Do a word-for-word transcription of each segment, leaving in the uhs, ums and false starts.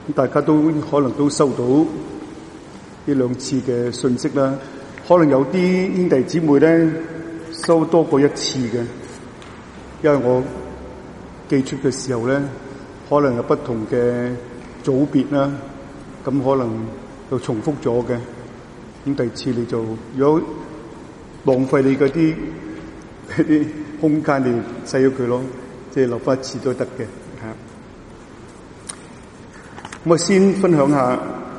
大家都可能都收到呢兩次嘅信息啦，可能有啲兄弟姊妹咧收多過一次嘅，因為我寄出嘅時候咧，可能有不同嘅組別啦，咁可能又重複咗嘅，咁第二次你就如果浪費你嗰啲嗰啲空間，你洗咗佢咯，即係留翻一次都得嘅嚇。咁我先分享下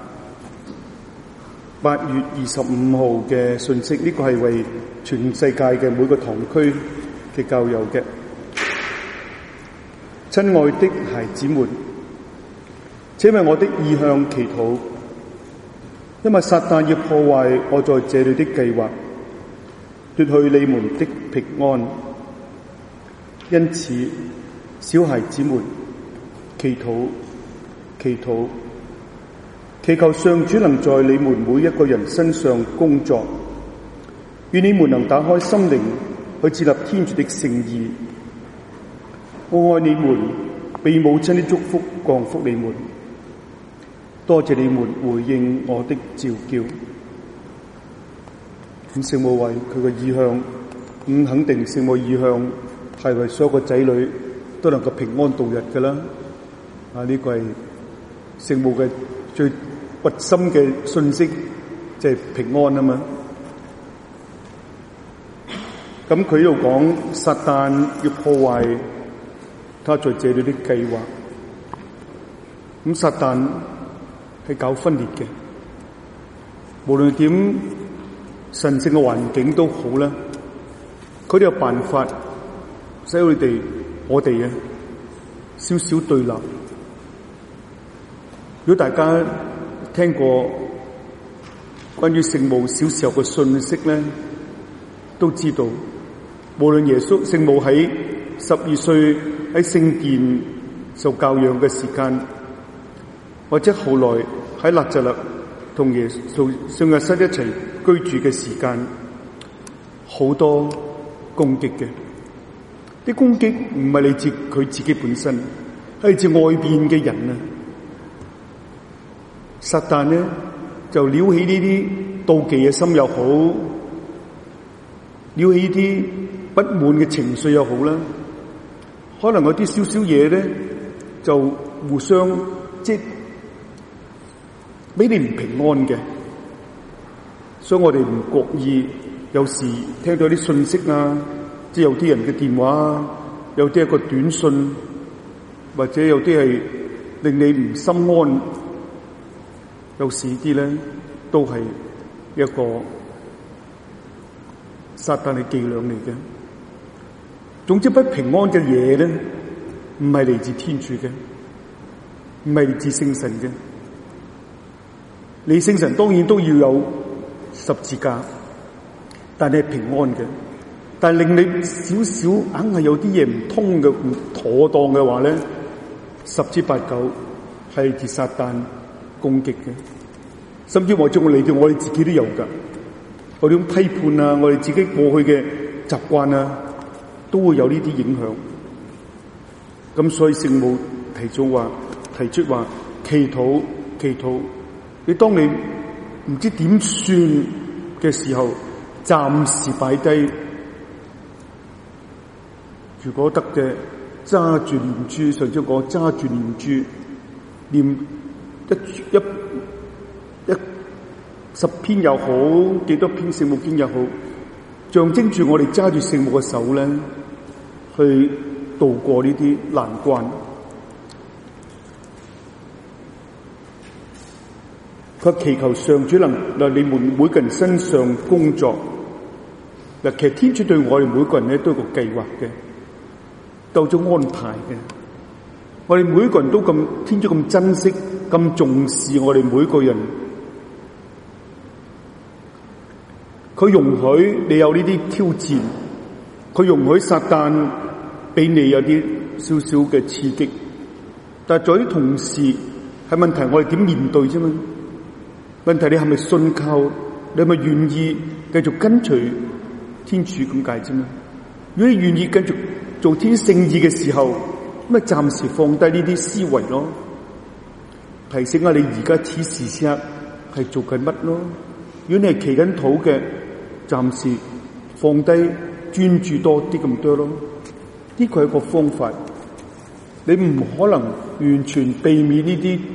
八月二十五號嘅信息，呢個係為全世界嘅每個堂區嘅教友嘅。親愛的孩子們，請為我的意向祈禱，因為撒旦要破壞我在這裏的計劃，奪去你們的平安。因此，小孩子們，祈禱祈禱，祈求上主能在你們每一個人身上工作，願你們能打開心靈去接納天主的聖意。我愛你們，被母親的祝福降福你們。多謝你們回應我的召叫。咁聖母為佢嘅意向，咁肯定聖母意向係為所有個仔女都能夠平安度日嘅啦。啊，呢個係聖母嘅最核心嘅信息，即係平安啊嘛。咁佢喺度講撒旦要破壞他在這裏的計劃。咁撒旦係搞分裂嘅，無論點神聖嘅環境都好啦，佢哋有辦法使佢哋我哋啊少少對立。如果大家聽過關於聖母小時候嘅信息咧，都知道無論耶穌聖母喺十二歲喺聖殿受教養嘅時間，或者後來喺納匝肋同耶穌聖若瑟一齊居住嘅時間，好多攻擊嘅。啲攻擊唔係嚟自佢自己本身，係嚟自外邊嘅人啊。撒旦呢就撩起呢啲妒忌嘅心又好，撩起呢啲不滿嘅情緒又好啦。可能有啲少少嘢咧，就互相即係俾你唔平安嘅。所以我哋唔覺意，有時聽到啲信息啊，即係有啲人嘅電話啊，有啲一個短信，或者有啲係令你唔心安。有時啲咧都係一個撒旦嘅伎倆嚟嘅。總之不平安嘅嘢咧，唔係嚟自天主嘅，唔係嚟自聖神嘅。你聖神當然都要有十字架，但係平安嘅。但係令你少少硬係有啲嘢唔通嘅、唔妥當嘅話咧，十之八九係嚟自撒旦攻擊嘅。甚至或者我嚟到我哋自己都有噶，我哋批判啊，我哋自己過去嘅習慣啊，都會有呢啲影響。咁所以聖母提早話提出話祈禱祈禱，你當你唔知點算嘅時候，暫時擺低，如果得嘅揸住念珠，上次講揸住念珠，念一一一十篇又好，幾多篇聖母經又好，象徵住我哋揸住聖母嘅手咧，去度過呢啲難關。佢祈求上主能喺你們每個人身上工作。嗱，其實天主對我哋每個人咧都有個計劃嘅，都有種安排嘅。我哋每個人都咁，天主咁珍惜、咁重視我哋每個人。佢容許你有呢啲挑戰，佢容許撒旦俾你有啲少少嘅刺激，但係在於同時係問題，我哋點面對啫嘛？問題你係咪信靠？你係咪願意繼續跟隨天主咁解啫嘛？如果你願意繼續做天聖意嘅時候，咁咪暫時放低呢啲思維咯。 提醒下你而家此時此刻係做緊乜咯。如果你係祈緊禱嘅，暫時放低專注多啲咁多咯。呢個係一個方法，你唔可能完全避免呢啲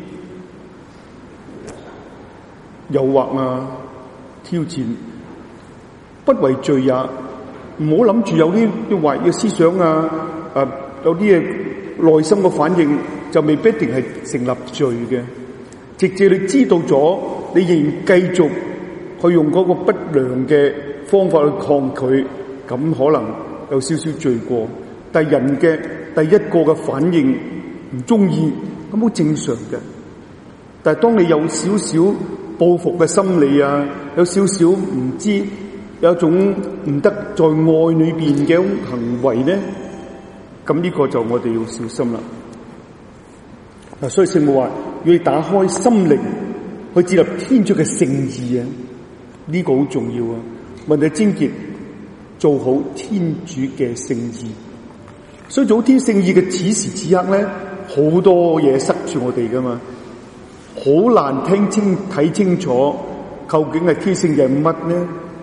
誘惑啊、挑戰，不為罪也。唔好諗住有啲啲壞嘅思想啊，啊有啲嘢內心嘅反應就未必一定係成立罪嘅。直至你知道咗，你仍然繼續去用嗰個不良嘅方法去抗拒，咁可能有少少罪過。但係人嘅第一個嘅反應唔中意，咁好正常嘅。但係當你有少少報復嘅心理啊，有少少唔知有一種唔得在愛裏邊嘅行為咧，咁呢個就我哋要小心啦。嗱，所以聖母話要你打開心靈去接納天主嘅聖意啊，呢個好重要啊。問題症結做好天主嘅聖意，所以做好天聖意嘅此時此刻咧，好多嘢塞住我哋噶嘛，好難聽清睇清楚究竟係天聖意係乜咧。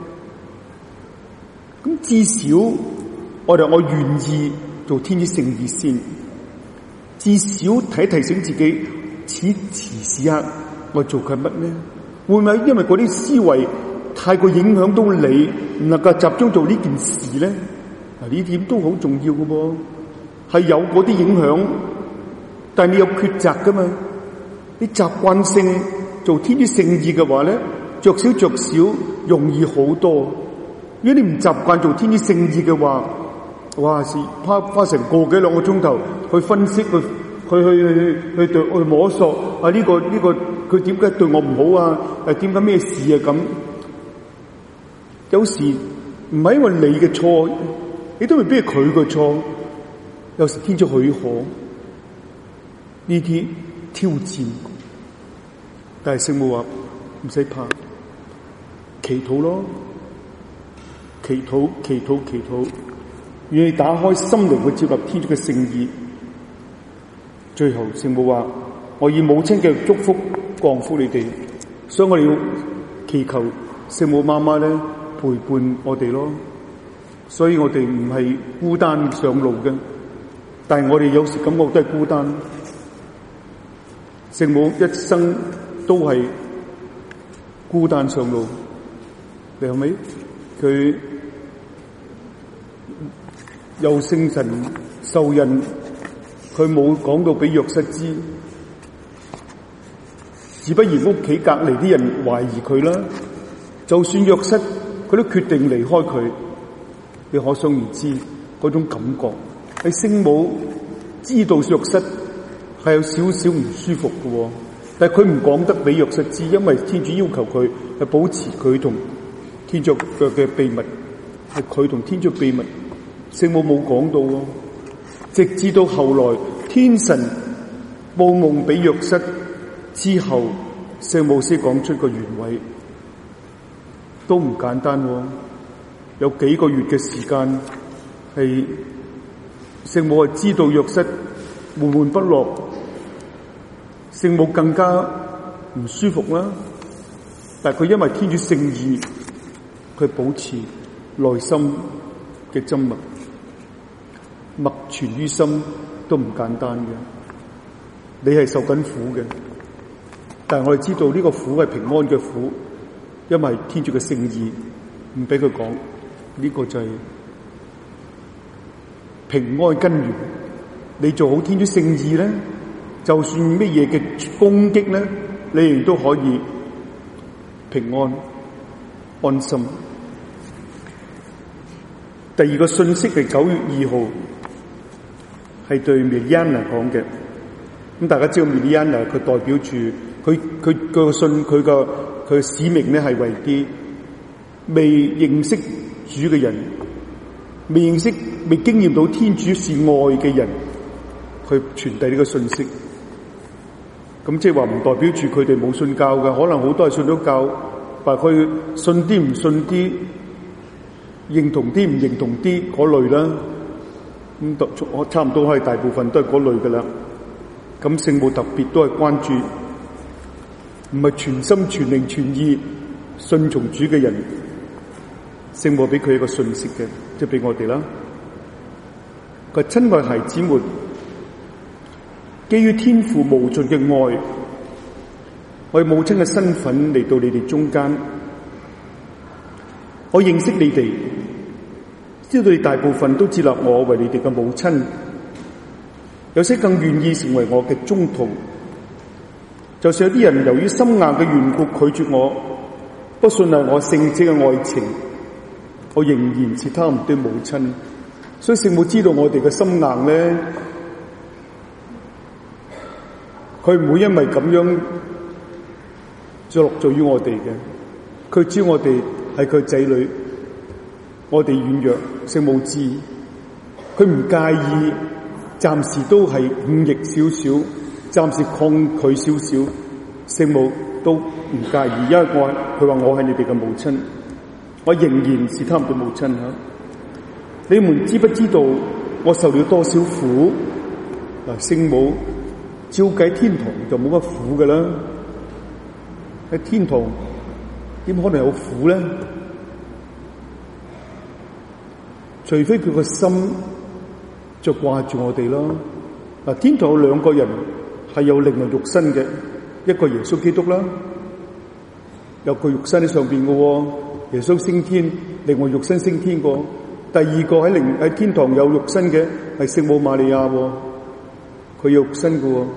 咁至少我哋我願意做天主聖意先，至少提提醒自己此時此刻我做緊乜咧？會唔會因為嗰啲思維太過影響到你，唔能夠集中做呢件事咧？嗱，呢點都好重要嘅噃，係有嗰啲影響，但係你有抉擇噶嘛？你習慣性做天主聖意嘅話咧，着少着少容易好多。如果你唔習慣做天主聖意嘅話，哇！是花花成個幾兩個鐘頭去分析，去去去去去去摸索啊！呢個呢個佢點解對我唔好啊？誒點解咩事啊？咁有時唔係因為你嘅錯，你都未必係佢嘅錯。有時天主許可呢啲挑戰，但係聖母話唔使怕，祈禱咯。祈禱，祈禱，祈禱，願意打開心靈去接納天主嘅聖意。最後聖母話：我以母親嘅祝福降福你哋，所以我哋要祈求聖母媽媽咧陪伴我哋咯。所以我哋唔係孤單上路嘅，但係我哋有時感覺都係孤單。聖母一生都係孤單上路，你係咪？佢有聖神受孕，佢冇講到俾若瑟知，自不然屋企隔離啲人懷疑佢啦。就算若瑟，佢都決定離開佢。你可想而知嗰種感覺。喺聖母知道若瑟係有少少唔舒服嘅，但係佢唔講得俾若瑟知，因為天主要求佢係保持佢同天主嘅嘅秘密，係佢同天主秘密。聖母冇講到喎，直至到後來天神報夢俾若瑟之後，聖母先講出個原委，都唔簡單喎。有幾個月嘅時間，係聖母係知道若瑟悶悶不樂，聖母更加唔舒服啦。但係佢因為天主聖意，佢保持內心嘅緘默，默存於心都唔簡單嘅。你係受緊苦嘅，但係我哋知道呢個苦係平安嘅苦，因為天主嘅聖意唔俾佢講，呢個就係平安根源。你做好天主聖意咧，就算乜嘢嘅攻擊咧，你亦都可以平安安心。第二個信息係九月二號，係對 Miliana 講嘅。咁大家知道 Miliana 佢代表住佢佢個信佢個佢使命咧，係為啲未認識主嘅人，未認識未經驗到天主是愛嘅人，去傳遞呢個信息。咁即係話唔代表住佢哋冇信教嘅，可能好多係信咗教，但係佢信啲唔信啲，認同啲唔認同啲嗰類啦。咁我差唔多係大部分都係嗰類噶啦。咁聖母特別都係關注唔係全心全靈全意信從主嘅人，聖母俾佢一個信息嘅，即係俾我哋啦。佢親愛孩子們，基於天父無盡嘅愛，我以母親嘅身份嚟到你哋中間。我認識你哋，知道你大部分都接納我為你哋嘅母親，有些更願意成為我嘅宗徒。就算有啲人由於心硬嘅緣故拒絕我，不信賴我聖子嘅愛情，我仍然是他們的母親。所以聖母知道我哋嘅心硬咧，佢唔會因為咁樣就落罪於我哋嘅。佢知我哋係佢仔女，我哋軟弱，聖母知，佢唔介意，暫時都係忤逆少少，暫時抗拒少少，聖母都唔介意，因為我佢話我係你哋嘅母親，我仍然是他們嘅母親吓。你們知不知道我受了多少苦？嗱，聖母照計天堂就冇乜苦㗎啦，喺天堂點可能有苦咧？除非佢個心就掛住我哋咯。嗱，天堂有兩個人係有靈魂肉身嘅，一個耶穌基督啦，有個肉身喺上邊嘅，耶穌升天，靈魂肉身升天過。第二個喺靈喺天堂有肉身嘅係聖母瑪利亞，佢有肉身嘅。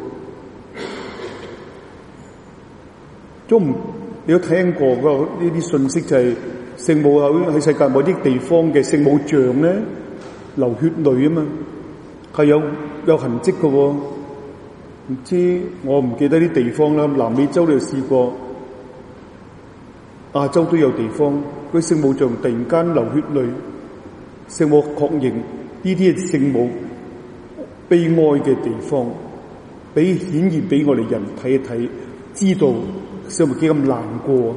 都唔，你都聽過嗰呢啲信息，就係聖母喺喺世界某啲地方嘅聖母像咧流血淚啊嘛，係有有痕跡嘅。唔知我唔記得啲地方啦，南美洲你又試過，亞洲都有地方，嗰聖母像突然間流血淚。聖母確認呢啲係聖母悲哀嘅地方，俾顯現俾我哋人睇一睇，知道聖母幾咁難過。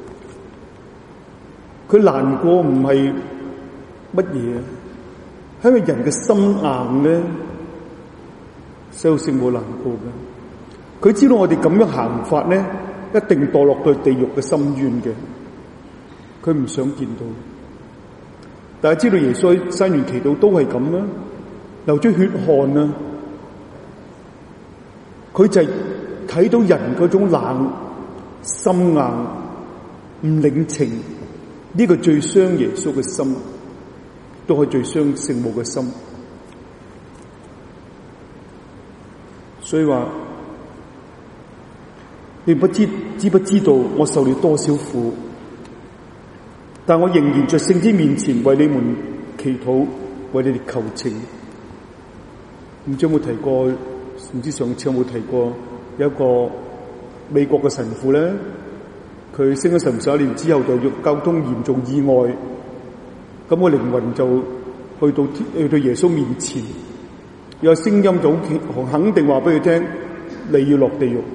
佢難過唔係乜嘢，係因為人嘅心硬咧，所以聖母難過嘅。佢知道我哋咁樣行法咧，一定墮落到地獄嘅深淵嘅，佢唔想見到。大家知道耶穌喺山園祈禱都係咁啦，流出血汗啊！佢就係睇到人嗰種冷、心硬、唔領情，呢個最傷耶穌嘅心，都係最傷聖母嘅心。所以話，你不知知不知道我受了多少苦？但我仍然在聖子面前為你們祈禱，為你哋求情。唔知有冇提過？唔知上次有冇提過？有一個美國嘅神父咧，佢升咗神父十一年之後，就要交通嚴重意外，咁個靈魂就去到去到耶穌面前，有聲音就好肯定話俾佢聽：你要落地獄。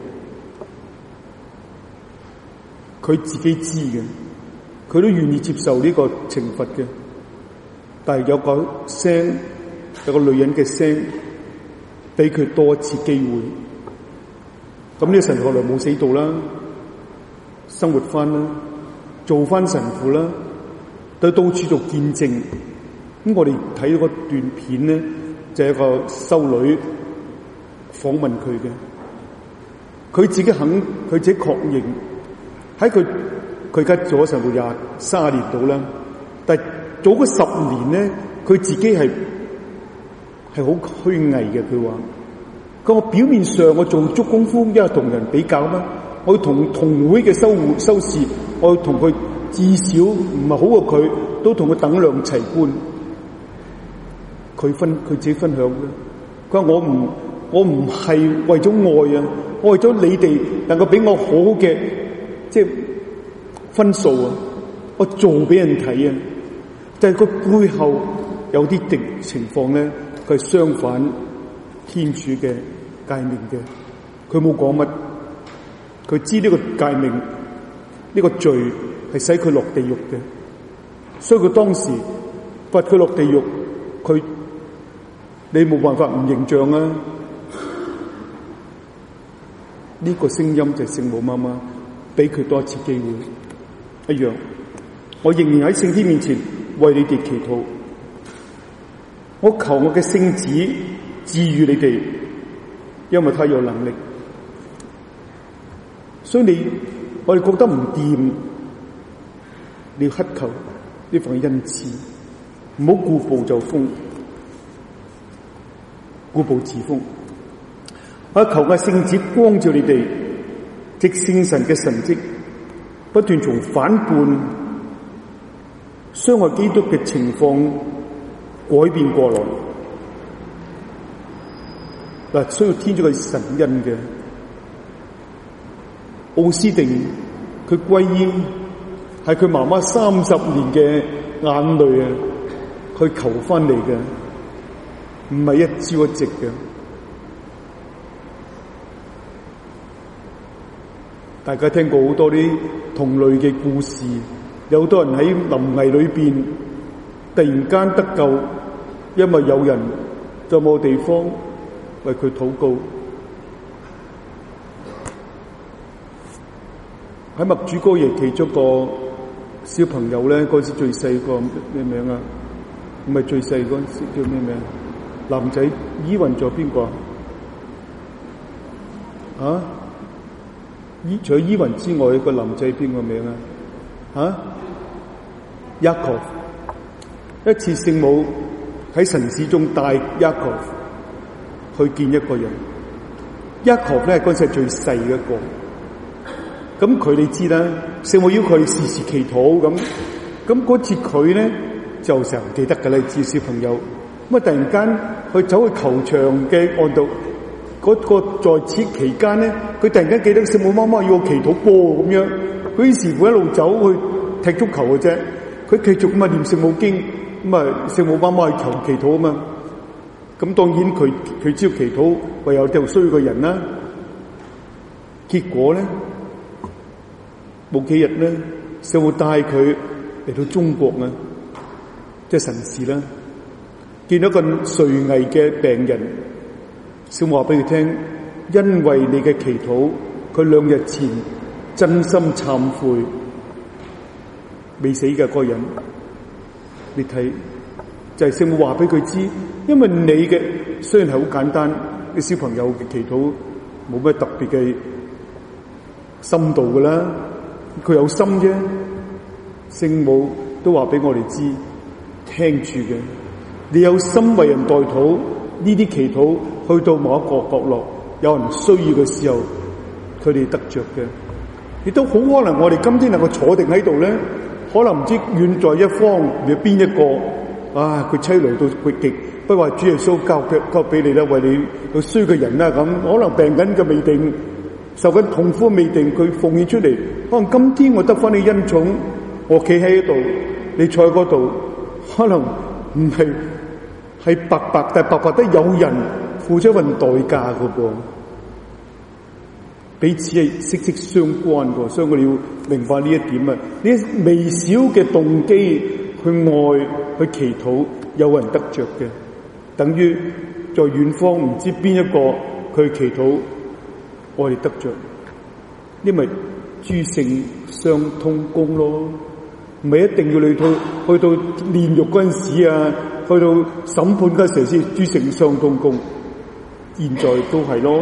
佢自己知嘅。佢都願意接受呢個懲罰嘅，但係有個聲，有個女人嘅聲，俾佢多一次機會。咁呢個神父後來冇死到啦，生活翻啦，做翻神父啦，都到處做見證。咁我哋睇到個段片咧，就係一個修女訪問佢嘅，佢自己肯，佢自己確認喺佢。佢而家做咗神父廿三年到啦，但係早嗰十年咧，佢自己係係好虛偽嘅。佢話：佢我表面上我做足功夫，因為同人比較嘛，我要同同會嘅修修士，我要同佢至少唔係好過佢，都同佢等量齊觀。佢分佢自己分享嘅，佢話我唔我唔係為咗愛啊，我為咗你哋能夠俾我好嘅即係分數啊！我做俾人睇啊！但係個背後有啲敵情況咧，佢係相反天主嘅誡命嘅。佢冇講乜，佢知呢個誡命呢、呢個罪係使佢落地獄嘅，所以佢當時罰佢落地獄，佢你冇辦法唔認賬啊！ 呢個聲音就係聖母媽媽俾佢多一次機會一樣。我仍然喺聖天面前為你哋祈禱，我求我嘅聖子治癒你哋，因為他有能力。所以你我哋覺得唔掂，你要乞求呢份恩賜，唔好固步就風，固步自封。我求嘅聖子光照你哋，藉聖神嘅神蹟，不斷從反叛、傷害基督嘅情況改變過來。嗱，需要天主嘅神恩嘅。奧斯定佢歸依係佢媽媽三十年嘅眼淚啊，去求翻嚟嘅，唔係一朝一夕嘅。大家聽過好多啲同類嘅故事，有好多人喺臨危裏邊突然間得救，因為有人就冇地方為佢禱告。喺默主哥耶其中個小朋友咧，嗰時最細個咩名啊？唔係最細嗰時叫咩名？男仔依雲咗邊個啊？啊？依除咗依雲之外，個男仔邊個名啊？啊？雅各。一次聖母喺神市中帶雅各去見一個人。雅各咧嗰時係最細嘅一個。咁佢你知啦，聖母要佢時時祈禱咁，咁嗰次佢咧就成日唔記得㗎啦，知小朋友。咁啊突然間佢走去球場嘅岸度，嗰、那個在此期間咧，佢突然間記得聖母媽媽要我祈禱波咁樣，佢於是乎一路走去踢足球嘅啫。佢繼續咁啊念聖母經，咁啊聖母媽媽去求祈禱啊嘛。咁當然佢佢只要祈禱，唯有條衰嘅人啦。結果咧。冇幾日咧，就會帶佢嚟到中國啊，即係神視啦。見到一個垂危嘅病人，小母話俾佢聽，因為你嘅祈禱，佢兩日前真心懺悔，未死嘅嗰個人，你睇就係聖母話俾佢知，因為你嘅雖然係好簡單嘅小朋友嘅祈禱，冇咩特別嘅深度噶啦。佢有心啫，聖母都話俾我哋知，聽住嘅。你有心為人代禱，呢啲祈禱去到某一個角落，有人需要嘅時候，佢哋得着嘅。亦都好可能我哋今天能夠坐定喺度咧，可能唔知遠在一方，你邊一個啊？佢凄涼到極極，不過話主耶穌交腳交俾你啦，為你有需要嘅人啦咁，可能病緊嘅未定。受緊痛苦未定，佢奉獻出嚟。可能今天我得翻你恩寵，我企喺度，你坐喺嗰度，可能唔係係白白，但係白白都有人付出一份代價噶噃，彼此係息息相關噶，所以我哋要明白呢一點啊！呢微小嘅動機去愛去祈禱，有人得着嘅，等於在遠方唔知邊一個佢祈禱。我哋得着，因為諸聖相通功咯，唔係一定要你去去到煉獄嗰陣時啊，去到審判嗰陣時先諸聖相通功，現在都係咯。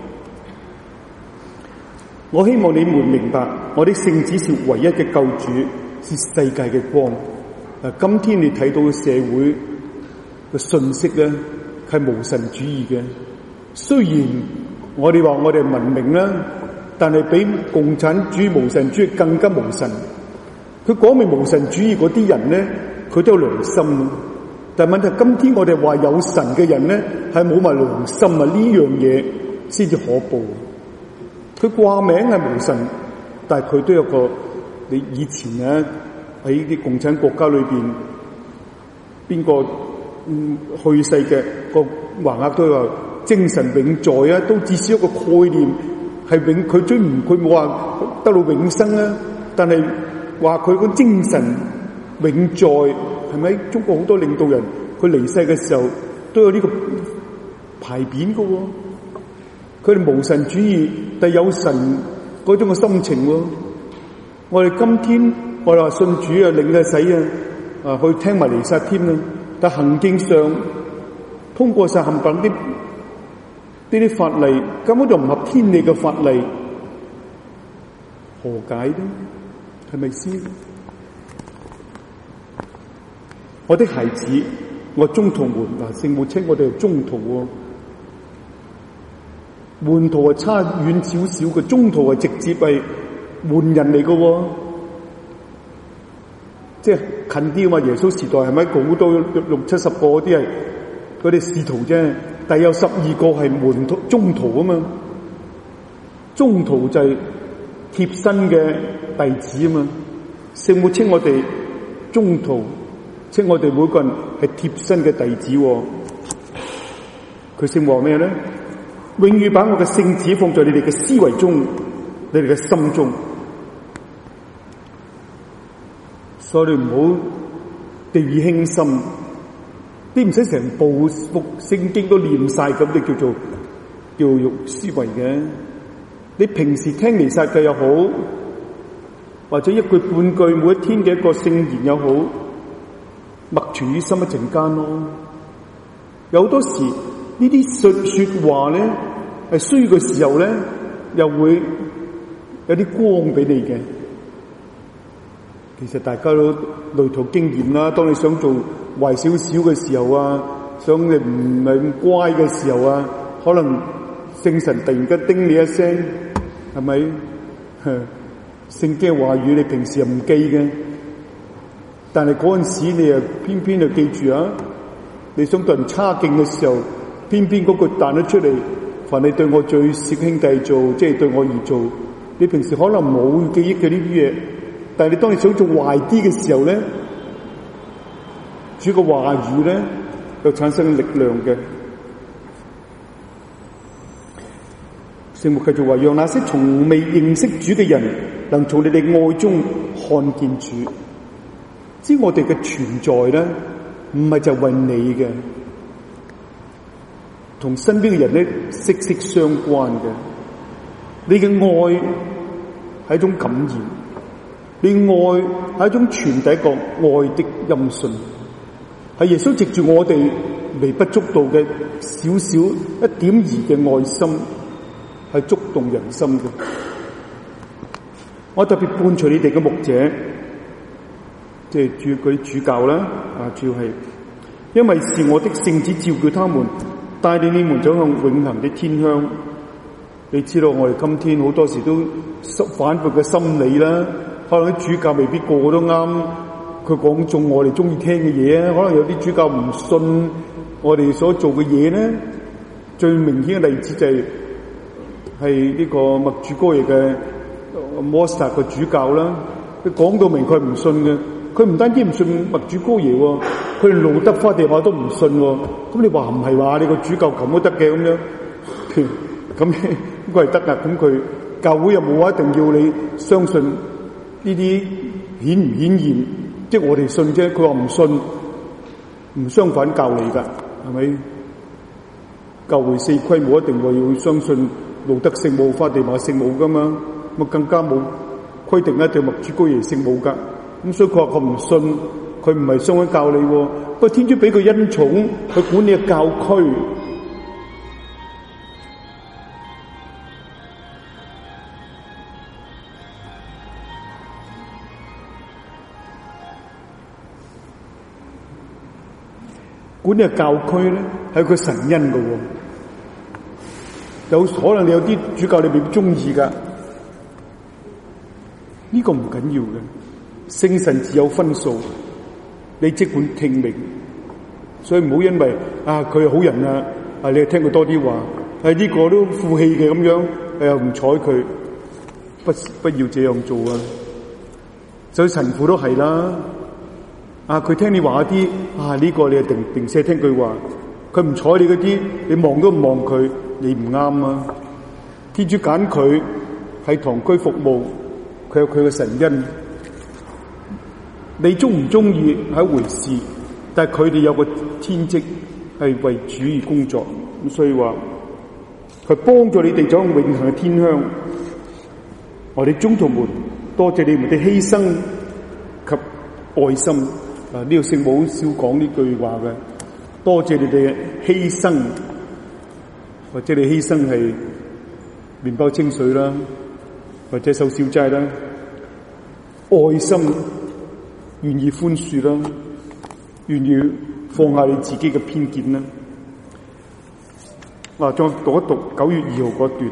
我希望你們明白，我的聖子是唯一嘅救主，是世界嘅光。嗱，今天你睇到嘅社會嘅信息咧，係無神主義嘅，雖然。我哋話我哋文明啦，但係比共產主義無神主義更加無神。佢講明無神主義嗰啲人咧，佢都有良心。但係問題，今天我哋話有神嘅人咧，係冇埋良心啊！呢樣嘢先至可怖。佢掛名係無神，但係佢都有個你以前啊喺啲共產國家裏邊，邊個嗯去世嘅個橫額都話。精神永在啊，都至少一個概念係永，佢追唔佢冇話得到永生啊，但係話佢個精神永在，係咪？中國好多領導人佢離世嘅時候都有呢個牌匾噶， 佢哋無神主義，但有神嗰種嘅心情喎。我哋今天我哋話信主啊，領嘅洗啊，啊去聽埋彌撒添啊，但行徑上通過晒冚唪唥啲呢啲法例，根本就唔合天理嘅法例，何解呢？係咪先？我的孩子，我中途門嗱，聖母稱我哋係中途喎。門徒係差遠少少嘅，中途係直接係門人嚟嘅喎，即係近啲啊嘛。耶穌時代係咪好多六七十個嗰啲係佢哋使徒啫，但係有十二個係門徒中途啊嘛。中途就係貼身嘅弟子啊嘛。聖母稱我哋中途，稱我哋每個人係貼身嘅弟子喎。佢姓話咩咧？永遠把我嘅聖旨放在你哋嘅思維中，你哋嘅心中，所以你唔好掉以輕心。你唔使成部復聖經都念晒咁，你叫做叫做思維嘅。你平時聽彌撒嘅又好，或者一句半句每一天嘅一個聖言又好，默存於心一陣間咯。有好多時呢啲說說話咧，係需要嘅時候咧，又會有啲光俾你嘅。其實大家都類同經驗啦。當你想做壞少少嘅時候啊，想你唔係咁乖嘅時候啊，可能聖神突然間叮你一聲，係咪？聖經話語你平時又唔記嘅，但係嗰陣時你又偏偏就記住啊！你想對人差勁嘅時候，偏偏嗰句彈咗出嚟，凡你對我最小兄弟做，即係對我而做。你平時可能冇記憶嘅呢啲嘢，但係你當你想做壞啲嘅時候咧，主嘅話語咧又產生力量嘅。聖母繼續話：讓那些從未認識主嘅人，能從你哋愛中看見主。知我哋嘅存在咧，唔係就為你嘅，同身邊嘅人咧息息相關嘅。你嘅愛係一種感染，你愛係一種傳遞一個愛的音訊，係耶穌藉住我哋微不足道嘅少少一點兒嘅愛心，係觸動人心嘅。我特別伴隨你哋嘅牧者，即係主嗰啲主教啦，啊，主要係因為是我的聖子召叫他們，帶領你們走向永恆的天鄉。你知道我哋今天好多時都反覆嘅心理啦，可能啲主教未必個個都啱佢講中我哋中意聽嘅嘢啊，可能有啲主教唔信我哋所做嘅嘢咧。最明顯嘅例子就係係呢個默主哥爺嘅摩薩個主教啦，佢講到明佢唔信嘅，佢唔單止唔信默主哥爺喎，佢連路德花地話都唔信喎。咁你話唔係話你個主教咁都得嘅咁樣？咁應該係得噶。咁佢教會又冇話一定要你相信呢啲顯唔顯現，即係我哋信啫。佢話唔信，唔相反教你噶，係咪？教會四規冇一定話要相信路德聖母、花地瑪聖母噶嘛，咁更加冇規定一定默主哥爺聖母噶。咁所以佢話佢唔信，佢唔係相反教你。不過天主俾佢恩寵去管理個教區。管理個教區咧，係佢神恩嘅。有可能你有啲主教你未必中意噶，呢個唔緊要嘅。聖神自有分數，你即管聽命。所以唔好因為啊佢係好人啊，啊你係聽佢多啲話，係、啊、呢、這個都負氣嘅咁樣，又唔睬佢，不不要這樣做啊！所以神父都係啦。啊！佢聽你話一啲啊，呢、這個你係定定寫聽句話，佢唔睬你嗰啲，你望都唔望佢，你唔啱啊！天主揀佢喺堂區服務，佢有佢嘅神恩。你中唔中意係一回事，但係佢哋有個天職係為主而工作，咁所以話佢幫助你哋走向永恆嘅天鄉。我哋宗徒們，多謝你們的犧牲及愛心。啊，呢個聖母好少講呢句話嘅，多謝你哋嘅犧牲，或者你犧牲係麵包清水啦，或者守小齋啦，愛心願意寬恕啦，願意放下你自己嘅偏見啦。啊，再讀一讀九月二號嗰段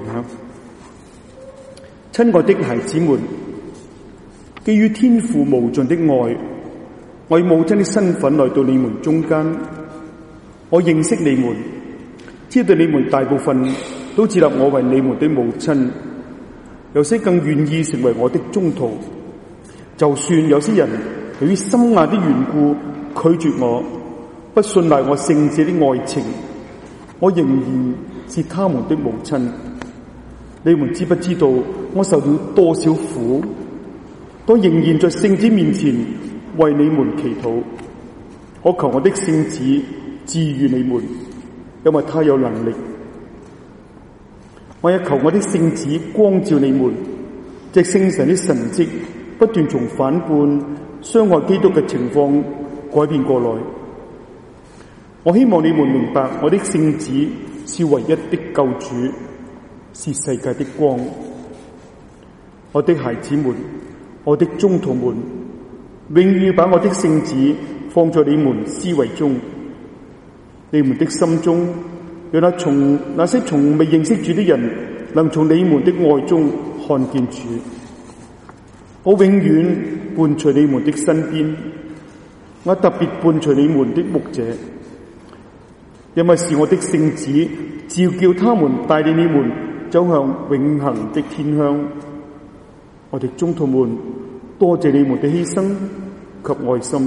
吓。親愛的孩子們，基於天父無盡的愛，我以母親的身份來到你們中間。我認識你們，知道你們大部分都接納我為你們的母親，有些更願意成為我的宗徒。就算有些人由於心硬的緣故拒絕我，不信賴我聖者的愛情，我仍然是他們的母親。你們知不知道我受了多少苦，都仍然在聖子面前為你們祈禱。我求我的聖子治癒你們，因為他有能力。我也求我的聖子光照你們，藉聖神的神蹟不斷從反叛傷害基督嘅情況改變過來。我希望你們明白，我的聖子是唯一的救主，是世界的光。我的孩子們，我的宗徒們，永遠把我的聖子放在你們思維中，你們的心中，讓那從那些從未認識主的人能從你們的愛中看見主。我永遠伴隨你們的身邊，我特別伴隨你們的牧者，因為是我的聖子召叫他們帶領你們走向永恆的天鄉。我哋宗徒們，多謝你們的犧牲及愛心。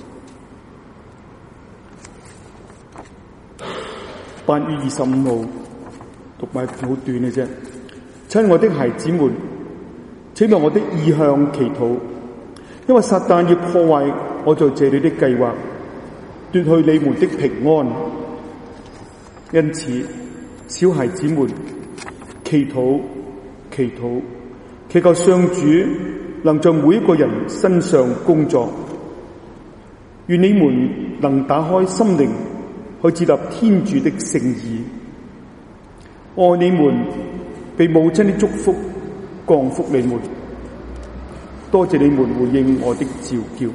八月二十五號讀埋好短嘅啫。親愛的孩子們，請為我的意向祈禱，因為撒旦要破壞我在這裏的計劃，奪去你們的平安。因此，小孩子們，祈禱，祈禱，祈求上主能在每一個人身上工作，願你們能打開心靈去接納天主的聖意。愛你們，被母親的祝福降福你們。多謝你們回應我的召叫。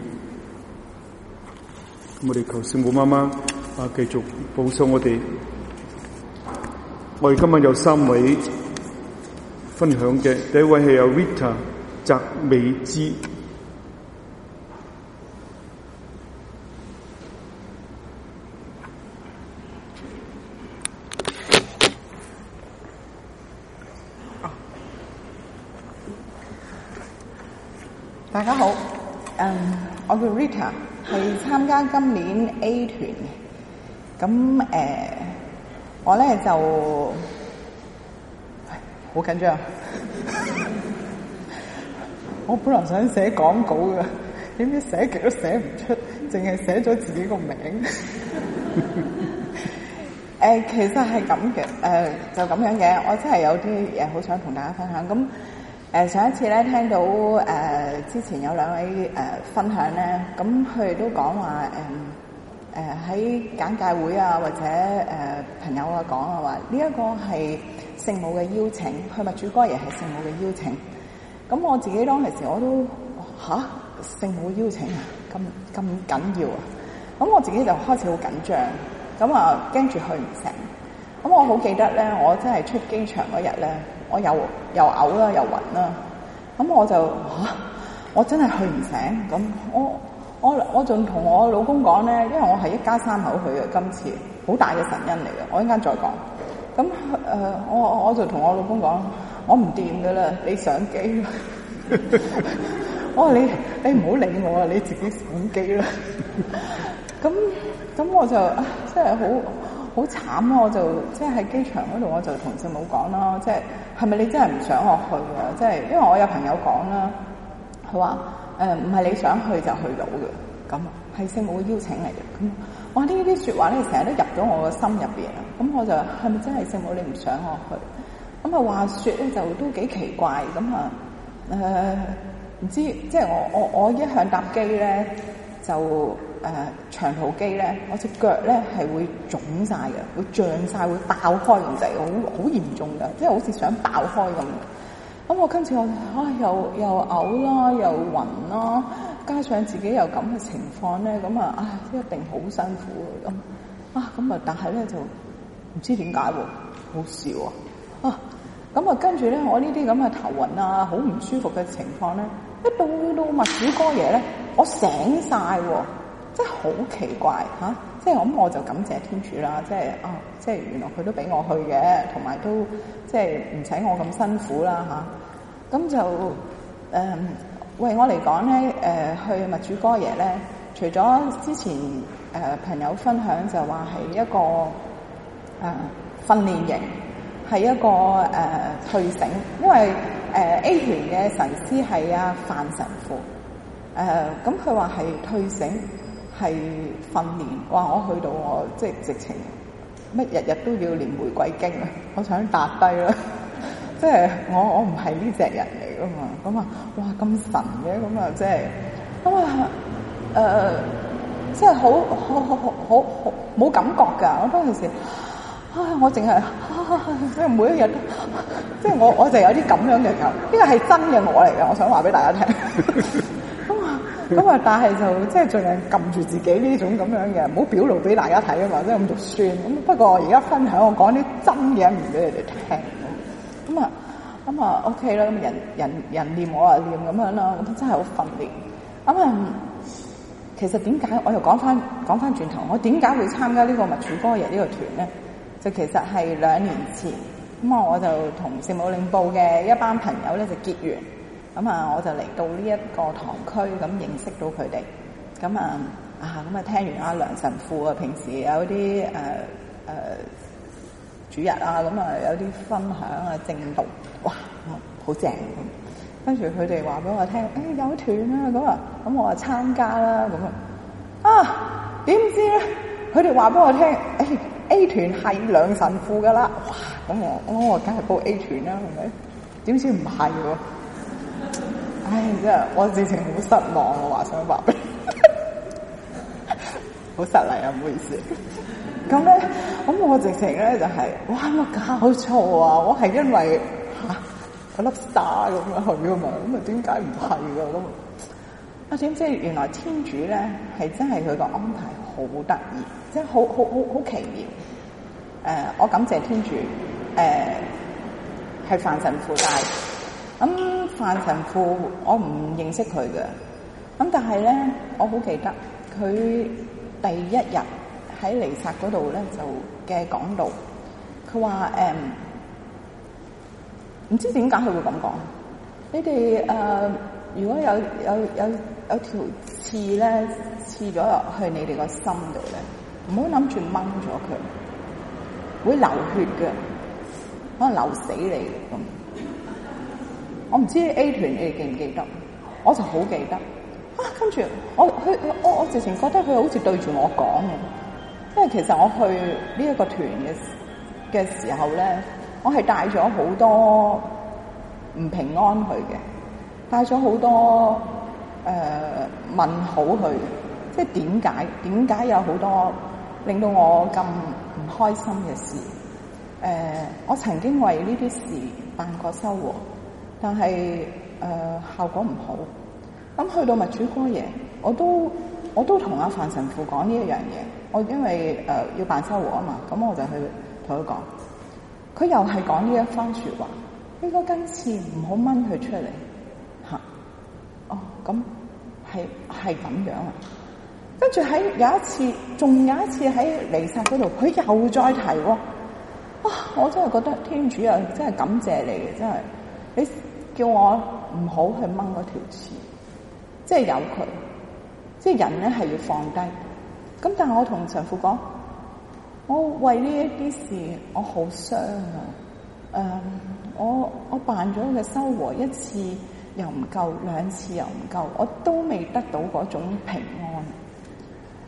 我哋求聖母媽媽啊，繼續保守我哋。我哋今日有三位分享嘅，第一位係有 Rita 澤美芝。 大家好，嗯，我叫 Rita， 係參加今年 A 團嘅。咁誒、呃，我咧就好緊張。我本來想寫廣告嘅，點知寫極都寫唔出，淨係寫咗自己個名。誒、呃，其實係咁嘅，誒、呃，就咁樣嘅。我真係有啲嘢好想同大家分享。咁誒、呃，上一次咧聽到誒、呃，之前有兩位誒、呃、分享咧，咁佢哋都講話誒誒喺簡介會啊，或者誒、呃、朋友啊講啊話呢一個係聖母嘅邀請，去默主哥爺係聖母嘅邀請。咁我自己當其時我都吓聖母邀請啊，咁咁緊要啊！咁我自己就開始好緊張，咁啊驚住去唔成。咁我好記得咧，我真係出機場嗰日咧，我又又嘔啦，又暈啦。咁我就吓、啊，我真係去唔成。咁我我我仲同我老公講咧，因為我係一家三口去嘅，今次好大嘅神恩嚟嘅。我一陣間再講。咁誒、呃，我我就同我老公講，我唔掂噶啦，你上機啦。我話你你唔好理我啊，你自己上機啦。咁咁我就啊，真係好好慘咯！我就即係喺機場嗰度，我就同聖母講啦，即係係咪你真係唔想我去啊？即係因為我有朋友講啦，佢話誒唔係你想去就去到嘅，咁係聖母嘅邀請嚟嘅。咁哇！呢啲説話咧，成日都入咗我個心入邊啊！咁我就係咪真係聖母你唔想我去？咁啊話説咧就都幾奇怪咁啊誒，唔知即係我我我一向搭機咧就誒、呃、長途機咧，我隻腳咧係會腫晒嘅，會脹晒，會爆開咁滯，好好嚴重㗎，即係好似想爆開咁。咁我今次我啊又又嘔啦，又暈啦，加上自己有咁嘅情況咧，咁啊啊一定好辛苦咁啊咁啊，但係咧就唔知點解喎，好笑啊！啊咁啊，跟住咧我呢啲咁嘅頭暈啊，好唔舒服嘅情況咧，一到到默主哥爺咧，我醒晒喎，真係好奇怪嚇、啊！即係咁我就感謝天主啦，即係啊，即係原來佢都俾我去嘅，同埋都即係唔使我咁辛苦啦嚇。咁、啊、就誒、呃、為我嚟講咧，誒、呃、去默主哥爺咧，除咗之前誒、呃、朋友分享就話係一個誒、呃、訓練營，係一個誒、呃、退省，因為誒、呃、A 團嘅神師係阿范神父，誒咁佢話係退省。係訓練，哇！我去到我即係直情乜日日都要念玫瑰經啊！我想搭低啦，即係我我唔係呢隻人嚟噶嘛，咁啊哇咁神嘅，咁啊即係咁啊誒，即係好好好好好好冇感覺㗎！我當時啊，我淨係即係每一日都，即係我我就有啲咁樣嘅感覺，呢個係真嘅我嚟嘅，我想話俾大家聽。咁啊，但係就即係盡量撳住自己呢種咁樣嘅，唔好表露俾大家睇啊嘛，即係咁就算。咁不過我而家分享，我講啲真嘅一面俾你哋聽。咁啊，咁啊 OK 啦，咁人人人念我啊念咁樣啦，咁真係好訓練。咁啊，其實點解我又講翻講翻轉頭，我點解會參加呢個默主哥爺呢個團咧？就其實係兩年前，咁啊我就同聖母領報嘅一班朋友咧就結緣。咁啊，我就嚟到呢一個堂區，咁認識到佢哋。咁啊，啊咁啊，聽完阿梁神父啊，平時有啲誒誒主日啊，咁啊有啲分享啊、證道，哇，好正咁。跟住佢哋話俾我聽，誒、哎、有團啊，咁啊，咁我啊參加啦，咁啊，啊點知咧？佢哋話俾我聽，誒、哎、A 團係梁神父噶啦，哇！咁我我梗係報 A 團啦，係咪？點知唔係喎？唉，真係我直情好失望，我話想話俾你，好失禮啊，唔好意思。咁咧，咁我直情咧就係、是，哇！乜搞錯啊？我係因為嚇嗰粒 star 咁樣去㗎嘛，咁啊點解唔係㗎咁？啊點知原來天主咧係真係佢個安排好得意，即係好好好好奇妙。誒、呃，我感謝天主，誒、呃、係范神父帶。咁、嗯、范神父我唔認識佢嘅，咁但係咧我好記得佢第一日喺彌撒嗰度咧就嘅講道，佢話誒唔知點解佢會咁講，你哋誒、呃、如果有有有有條刺咧刺咗入去你哋個心度咧，唔好諗住掹咗佢，會流血嘅，可能流死你嘅咁。我唔知 A 團你哋記唔記得，我就好記得。啊，跟住我佢我我直情覺得佢好似對住我講嘅，因為其實我去呢一個團嘅嘅時候咧，我係帶咗好多唔平安去嘅，帶咗好多誒、呃、問號去嘅，即係點解點解有好多令到我咁唔開心嘅事？誒、呃，我曾經為呢啲事辦過修和。但係誒、呃、效果唔好，咁去到默主哥爺，我都我都同阿范神父講呢一樣嘢。我因為誒、呃、要辦修和啊嘛，咁我就去同佢講，佢又係講呢一番説話。呢個根刺唔好掹佢出嚟嚇、啊。哦，咁係係咁樣啊。跟住喺有一次，仲有一次喺彌撒嗰度，佢又再提喎。哇！我真係覺得天主啊，真係感謝你嘅，真係你。叫我唔好去掹嗰條刺，即係有佢，即係人咧係要放低。咁但係我同神父講，我為呢一啲事我好傷啊！誒、呃，我我辦咗嘅修和一次又唔夠，兩次又唔夠，我都未得到嗰種平安。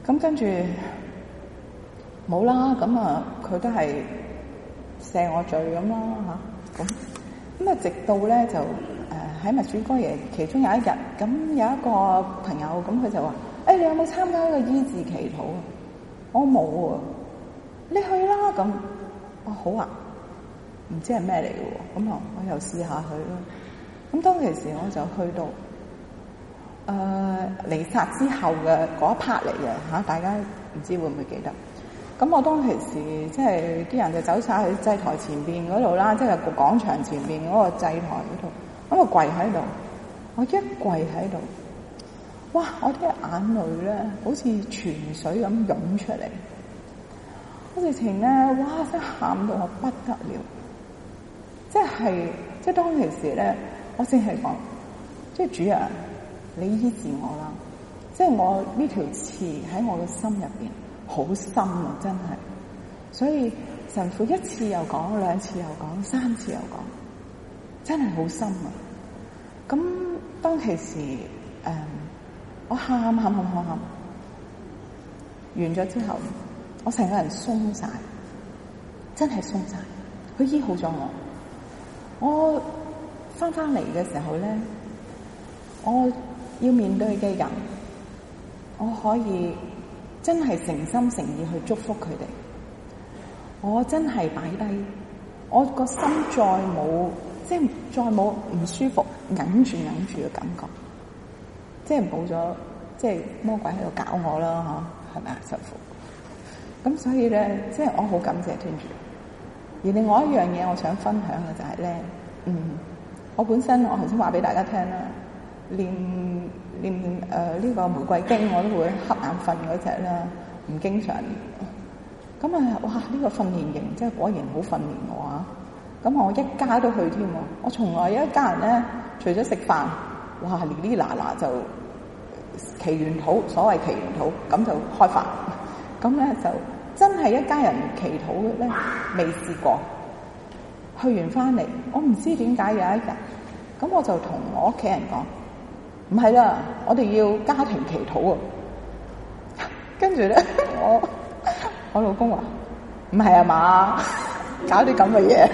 咁跟住冇啦，咁啊佢都係赦我罪咁啦嚇，咁咁啊直到咧就誒喺默主哥爺其中有一日，咁有一個朋友咁佢就話：誒、欸、你有冇參加呢個醫治祈禱啊？我冇喎，你去啦咁。哦好啊，唔知係咩嚟嘅喎，咁啊我又試下去咯。咁當其時我就去到。誒彌撒之後嘅嗰一 part 嚟嘅嚇，大家唔知會唔會記得？咁我當其時即係啲人就走晒去祭台前邊嗰度啦，即係個廣場前邊嗰個祭台嗰度，咁我跪喺度，我一跪喺度，哇！我啲眼淚咧好似泉水咁湧出嚟，我直情咧哇！真係喊到我不得了，即係即係當其時咧，我淨係講，即係主人。你醫治我啦，即係我呢條刺喺我嘅心入邊好深啊，真係。所以神父一次又講，兩次又講，三次又講，真係好深啊。咁當其時，誒、嗯，我喊喊喊喊喊，完咗之後，我成個人鬆晒，真係鬆晒。佢醫好咗我。我翻翻嚟嘅時候咧，我要面對嘅人，我可以真係誠心誠意去祝福佢哋。我真係擺低，我個心再冇，即係再冇唔舒服，忍住忍住嘅感覺，即係冇咗，即係魔鬼喺度搞我啦，嗬，係咪啊，神父？咁所以咧，即係我好感謝天主。而另外一樣嘢，我想分享嘅就係咧，嗯，我本身我頭先話俾大家聽啦。念念誒呢個玫瑰經我都會瞌眼瞓嗰隻啦，唔經常念。咁啊，哇！呢個訓練營真係果然好訓練我啊！咁我一家都去添喎，我從來有一家人咧，除咗食飯，哇！哩哩嗱嗱就祈完禱，所謂祈完禱咁就開飯。咁咧就真係一家人祈禱咧，未試過。去完翻嚟，我唔知點解有一日，咁我就同我屋企人講。唔係啦，我哋要家庭祈禱啊！跟住咧，我我老公話：唔係啊嘛，搞啲咁嘅嘢。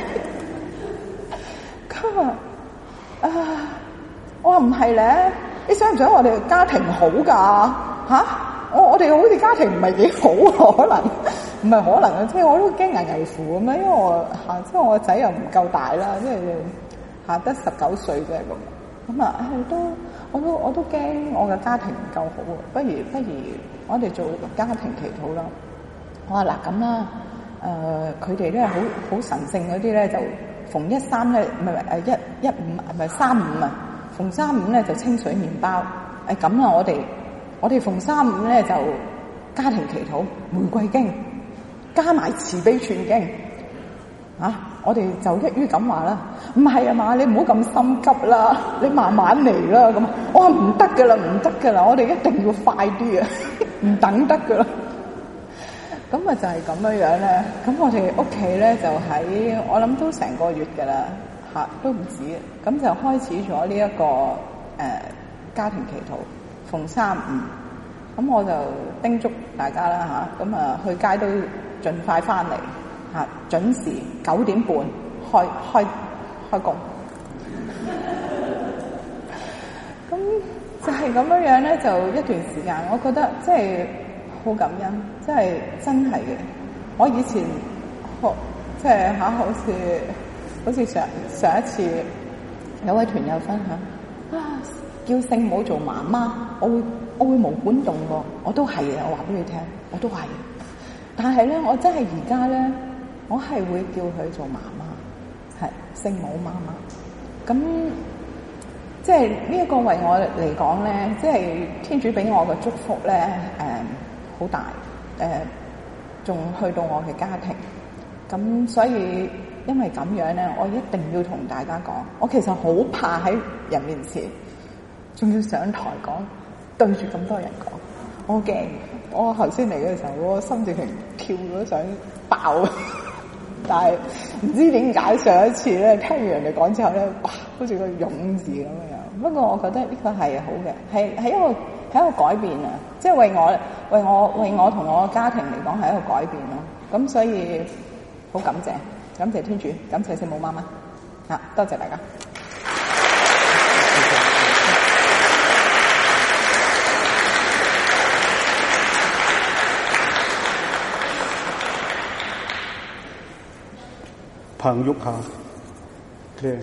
咁啊，啊，我話唔係咧，你想唔想我哋家庭好㗎？嚇、啊，我我哋好似家庭唔係幾好，可能唔係可能啊！即係我都驚危危乎咁樣，因為我嚇、啊，即係我個仔又唔夠大啦，即係嚇得十九歲啫咁。咁啊，誒都我都我都驚我嘅家庭唔夠好啊！不如不如我哋做家庭祈禱啦。我話嗱咁啦，誒佢哋咧好好神聖嗰啲咧，就逢一三咧，唔係誒一一五唔係三五啊，逢三五咧就清水麵包。誒咁啦，我哋我哋逢三五咧就家庭祈禱玫瑰經，加埋慈悲全經。啊！我哋就一於咁話啦，唔係啊嘛，你唔好咁心急啦，你慢慢嚟啦咁。我話唔得噶啦，唔得噶啦，我哋一定要快啲啊，唔等得噶啦。咁啊就係咁樣樣咧。咁我哋屋企咧就喺我諗都成個月噶啦，嚇、啊、都唔止。咁就開始咗呢一個誒、呃、家庭祈禱，逢三五。咁我就叮囑大家啦嚇，咁啊去街都盡快翻嚟。嚇，準時九點半開開開工。咁就係咁樣樣咧，就一段時間，我覺得即係好感恩，即係真係嘅。我以前學即係嚇，好似好似上上一次有位團友分享啊，叫聖母做媽媽，我會我會毛管動喎，我都係啊，我話俾你聽，我都係。但係咧，我真係而家咧。我係會叫佢做媽媽，係聖母媽媽。咁即係呢一個為我嚟講咧，即係天主俾我嘅祝福咧，誒、呃、好大，誒仲去到我嘅家庭。咁所以因為咁樣咧，我一定要同大家講，我其實好怕喺人面前，仲要上台講，對住咁多人講，我好驚。我頭先嚟嘅時候，我心直情跳咗想爆。但係唔知點解上一次咧，聽完人哋講之後咧，哇，好似個勇字咁樣。不過我覺得呢個係好嘅，係係一個係一個改變啊！即係為我為我為我同我家庭嚟講係一個改變咯。咁所以好感謝，感謝天主，感謝聖母媽媽啊！多謝大家。 彭玉霞 Claire。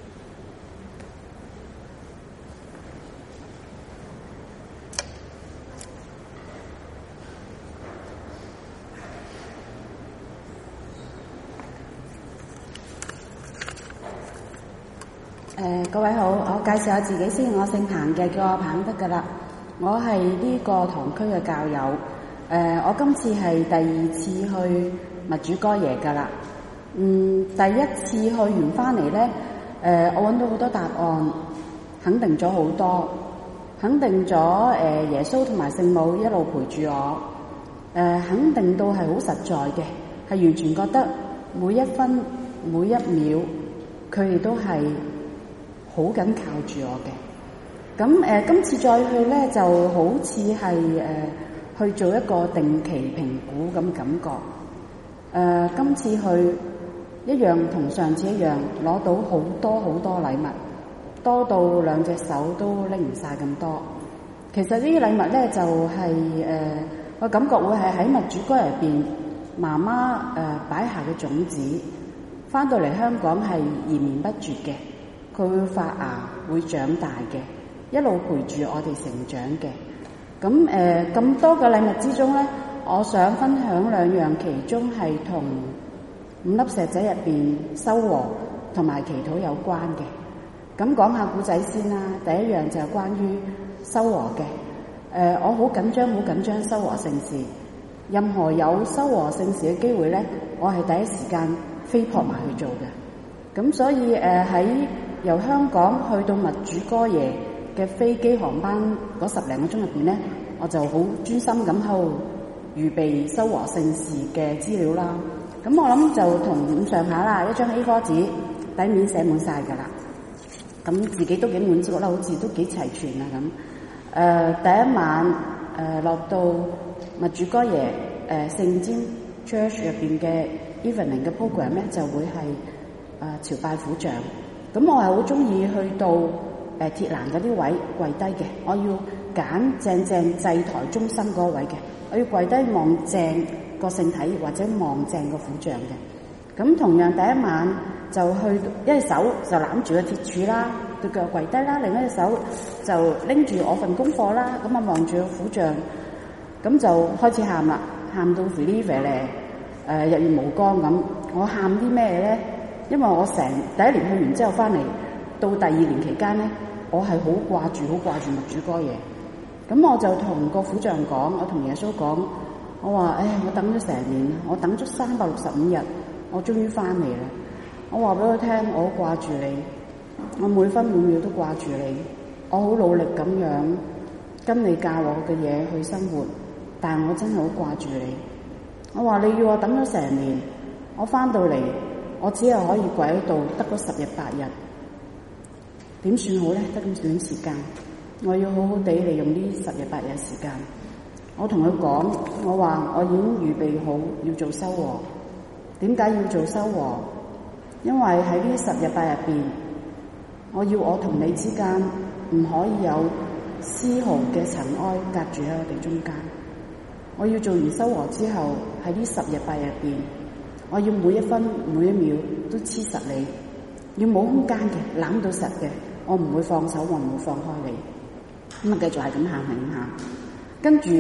誒、呃，各位好，我介紹下自己先，我姓彭嘅，叫我彭得噶啦。我係呢個堂區嘅教友。誒、呃，我今次係第二次去默主哥耶噶啦。嗯，第一次去完翻嚟咧，誒、呃，我揾到好多答案，肯定咗好多，肯定咗誒、呃、耶穌同埋聖母一路陪住我。誒、呃，肯定到係好實在嘅，係完全覺得每一分每一秒，佢哋都係好緊靠住我嘅。咁誒、呃，今次再去咧，就好似係誒去做一個定期評估咁感覺。誒、呃，今次去一樣同上次一樣，攞到好多好多禮物，多到兩隻手都拎唔晒咁多。其實呢啲禮物咧，就係、是、誒、呃、我感覺會係喺默主哥入邊媽媽誒擺下嘅種子，翻到嚟香港係延綿不絕嘅。佢會發芽，會長大嘅，一路陪住我哋成長嘅。咁誒咁多嘅禮物之中咧，我想分享兩樣，其中係同五粒石仔入邊修和同埋祈禱有關嘅。咁講下古仔先啦。第一樣就係關於修和嘅。誒、呃，我好緊張，好緊張修和聖事。任何有修和聖事嘅機會咧，我係第一時間飛撲埋去做嘅。咁所以誒喺、呃由香港去到默主哥耶嘅飛機航班嗰十零個鐘入邊咧，我就好專心咁喺度預備修和聖事嘅資料啦。咁我諗就同咁上下啦，一張 A 四 紙底面寫滿晒㗎啦。咁自己都幾滿足啦，好似都幾齊全啊咁。誒、呃、第一晚誒、呃、落到默主哥耶誒聖尖 Church 入邊嘅 evening 嘅 program 咧，就會係誒、呃、朝拜苦像。咁我係好中意去到誒、呃、鐵欄嗰啲位跪低嘅，我要揀正正祭台中心嗰個位嘅，我要跪低望正個聖體或者望正個苦像嘅。咁同樣第一晚就去一隻手就攬住個鐵柱啦，對腳跪低啦，另一隻手就拎住我份功課啦，咁啊望住個苦像，咁就開始喊啦，喊到肥哩肥咧，誒日月無光咁。我喊啲咩咧？因為我成第一年去完之後翻嚟，到第二年期間咧，我係好掛住，好掛住默主哥耶。咁我就同個苦像講，我同耶穌講，我話：唉，我等咗成年，我等咗三百六十五日，我終於翻嚟啦。我話俾佢聽，我好掛住你，我每分每秒都掛住你，我好努力咁樣跟你教我嘅嘢去生活，但係我真係好掛住你。我話你要我等咗成年，我翻到嚟，我只係可以跪喺度得嗰十日八日，點算好咧？得咁短時間，我要好好地利用呢十日八日時間。我同佢講，我話我已經預備好要做修和。點解要做修和？因為喺呢十日八日入邊，我要我同你之間唔可以有絲毫嘅塵埃隔住喺我哋中間。我要做完修和之後，喺呢十日八日入邊，我要每一分每一秒都黐實你，要冇空間嘅，攬到實嘅，我唔會放手，我唔會放開你。咁啊，繼續係咁喊，係咁喊。跟住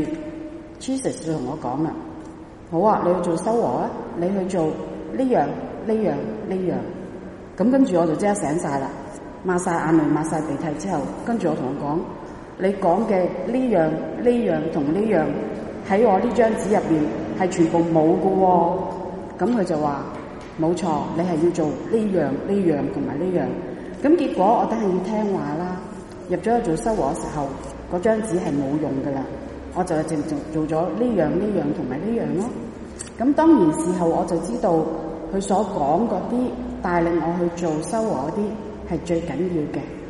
Jesus 就同我講啦：好啊，你要做修和啊，你去做呢樣呢樣呢樣。咁跟住我就即刻醒晒啦，抹晒眼淚，抹晒鼻涕之後，跟住我同佢講：你講嘅呢樣呢樣同呢樣喺我呢張紙入邊係全部冇㗎喎。咁佢就話：冇錯，你係要做呢樣呢樣同埋呢樣。咁結果我梗係要聽話啦。入咗去做修和嘅時候，嗰張紙係冇用㗎啦。我就正正做咗呢樣呢樣同埋呢樣咯。咁當然事後我就知道佢所講嗰啲帶領我去做修和嗰啲係最緊要嘅。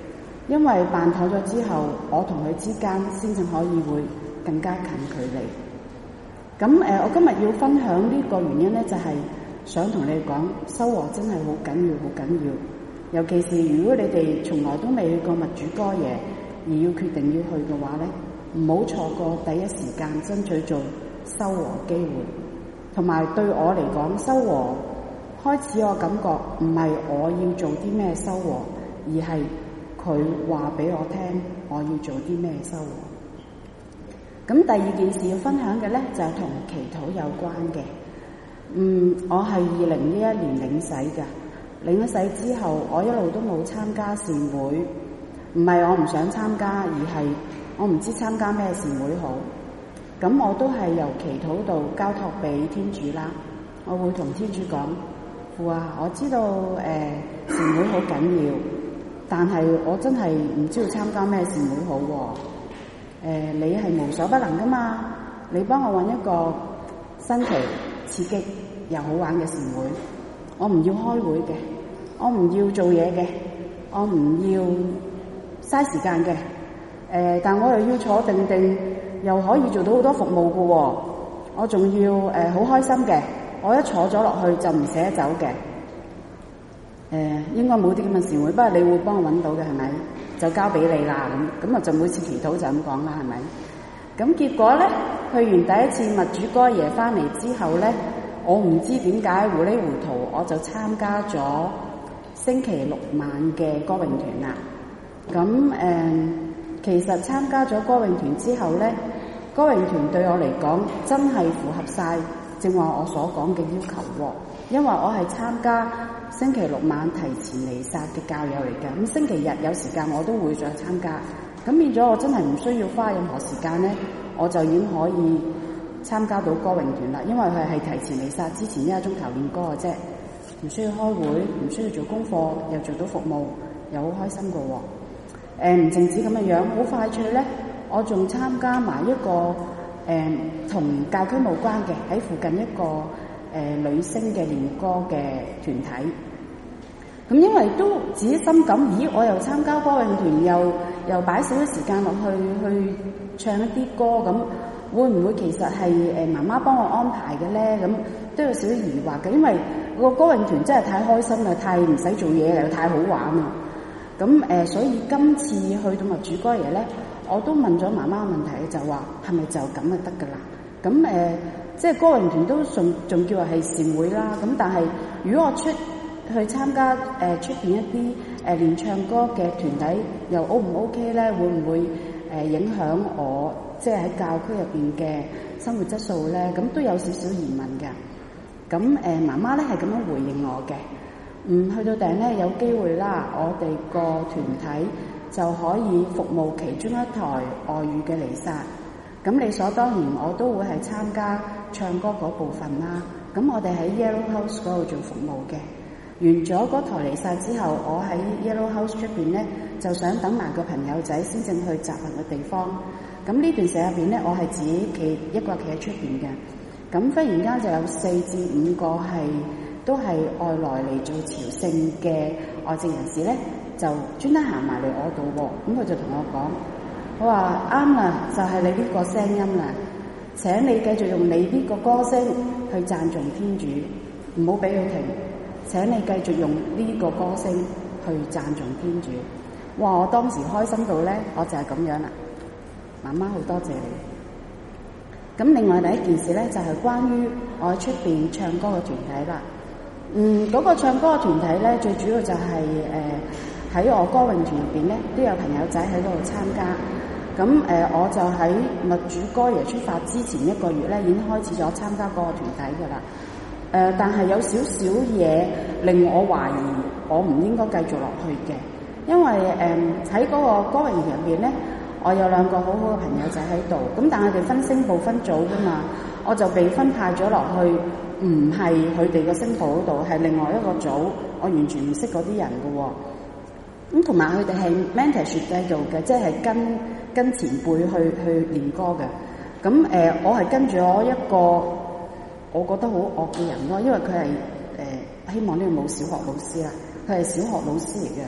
因為辦妥咗之後，我同佢之間先至可以會更加近距離。咁誒、呃，我今日要分享呢個原因咧，就係、是、想同你講，修和真係好緊要，好緊要。尤其是如果你哋從來都未去過默主哥耶，而要決定要去嘅話咧，唔好錯過第一時間爭取做修和機會。同埋對我嚟講，修和開始我感覺唔係我要做啲咩修和，而係佢話俾我聽我要做啲咩修和。咁第二件事要分享嘅咧，就係、是、同祈禱有關嘅。嗯，我係二零一一年領洗㗎。領咗洗之後，我一路都冇參加善會，唔係我唔想參加，而係我唔知參加咩善會好。咁我都係由祈禱度交託俾天主啦。我會同天主講：父啊，我知道誒、呃、善會好緊要，但係我真係唔知道參加咩善會好喎、啊。誒、呃，你係無所不能噶嘛？你幫我搵一個新奇、刺激又好玩嘅善會。我唔要開會嘅，我唔要做嘢嘅，我唔要嘥時間嘅。誒、呃，但我又要坐定定，又可以做到好多服務嘅喎、哦。我仲要誒好、呃、開心嘅，我一坐咗落去就唔捨得走嘅。誒、呃，應該冇啲咁嘅善會，不過你會幫我搵到嘅係咪？就交俾你啦，咁咁啊就每次祈禱就咁講啦，係咪？咁結果咧，去完第一次默主哥耶翻嚟之後咧，我唔知點解糊里糊塗，我就參加咗星期六晚嘅歌詠團啦。咁誒、呃，其實參加咗歌詠團之後咧，歌詠團對我嚟講真係符合晒正話我所講嘅要求喎。因為我係參加星期六晚提前彌撒嘅教友嚟嘅，咁星期日有時間我都會再參加。咁變咗我真係唔需要花任何時間咧，我就已經可以參加到歌詠團啦。因為佢係提前彌撒之前一個鐘頭練歌嘅啫，唔需要開會，唔需要做功課，又做到服務，又好開心嘅喎、哦。誒、呃，唔淨止咁嘅樣，好快脆咧，我仲參加埋一個誒同、呃、教區無關嘅，喺附近一個誒、呃、女星嘅練歌嘅團體。咁因為都自己心感，咦，我又參加歌詠團，又又擺少少時間落去去唱一啲歌，咁會唔會其實係誒媽媽幫我安排嘅咧？咁都有少少疑惑嘅，因為個歌詠團真係太開心啦，太唔使做嘢又太好玩啊！咁誒、呃，所以今次去到默主哥耶咧，我都問咗媽媽問題，就話係咪就咁就得㗎啦？咁誒、呃，即係歌詠團都仲仲叫話係善會啦。咁但係如果我出去參加誒出邊一啲誒練唱歌嘅團體，又 O 唔 OK 咧？會唔會誒、呃、影響我即係喺教區入邊嘅生活質素咧？咁都有少少疑問嘅。咁誒、呃、媽媽咧係咁樣回應我嘅。嗯，去到頂咧有機會啦，我哋個團體就可以服務其中一台外語嘅彌撒。咁理所當然我都會係參加唱歌嗰部分啦。咁我哋喺 Yellow House 嗰度做服務嘅。完咗嗰台彌撒之後，我喺 Yellow House 出邊咧，就想等埋個朋友仔先正去集合嘅地方。咁呢段時間入邊咧，我係自己企一個企喺出邊嘅。咁忽然間就有四至五個係都係外來嚟做朝聖嘅外籍人士咧，就專登行埋嚟我度喎。咁佢就同我講，我話啱啦，就係你呢個聲音啦。請你繼續用你呢個歌聲去讚頌天主，唔好俾佢停。請你繼續用呢個歌聲去讚頌天主。哇！我當時開心到咧，我就係咁樣啦。媽媽好多謝你。咁另外第一件事咧，就係、是、關於我喺出邊唱歌嘅團體啦。嗯，嗰、那個唱歌嘅團體咧，最主要就係誒喺我歌詠團入邊咧，都有朋友仔喺嗰度參加。咁誒、呃，我就喺默主哥耶出發之前一個月咧，已經開始咗參加嗰個團體噶啦。誒、呃，但係有少少嘢令我懷疑，我唔應該繼續落去嘅，因為誒喺嗰個歌詠團入邊咧，我有兩個好好嘅朋友仔喺度，咁但係佢哋分聲部分組噶嘛，我就被分派咗落去，唔係佢哋個聲部嗰度，係另外一個組，我完全唔識嗰啲人噶喎、哦。咁同埋佢哋係 mentorship 喺度嘅，即係跟跟前輩去去練歌嘅。咁誒、呃，我係跟住我一個。我覺得好惡嘅人咯，因為佢係誒希望呢個冇小學老師啦，佢係小學老師嚟嘅。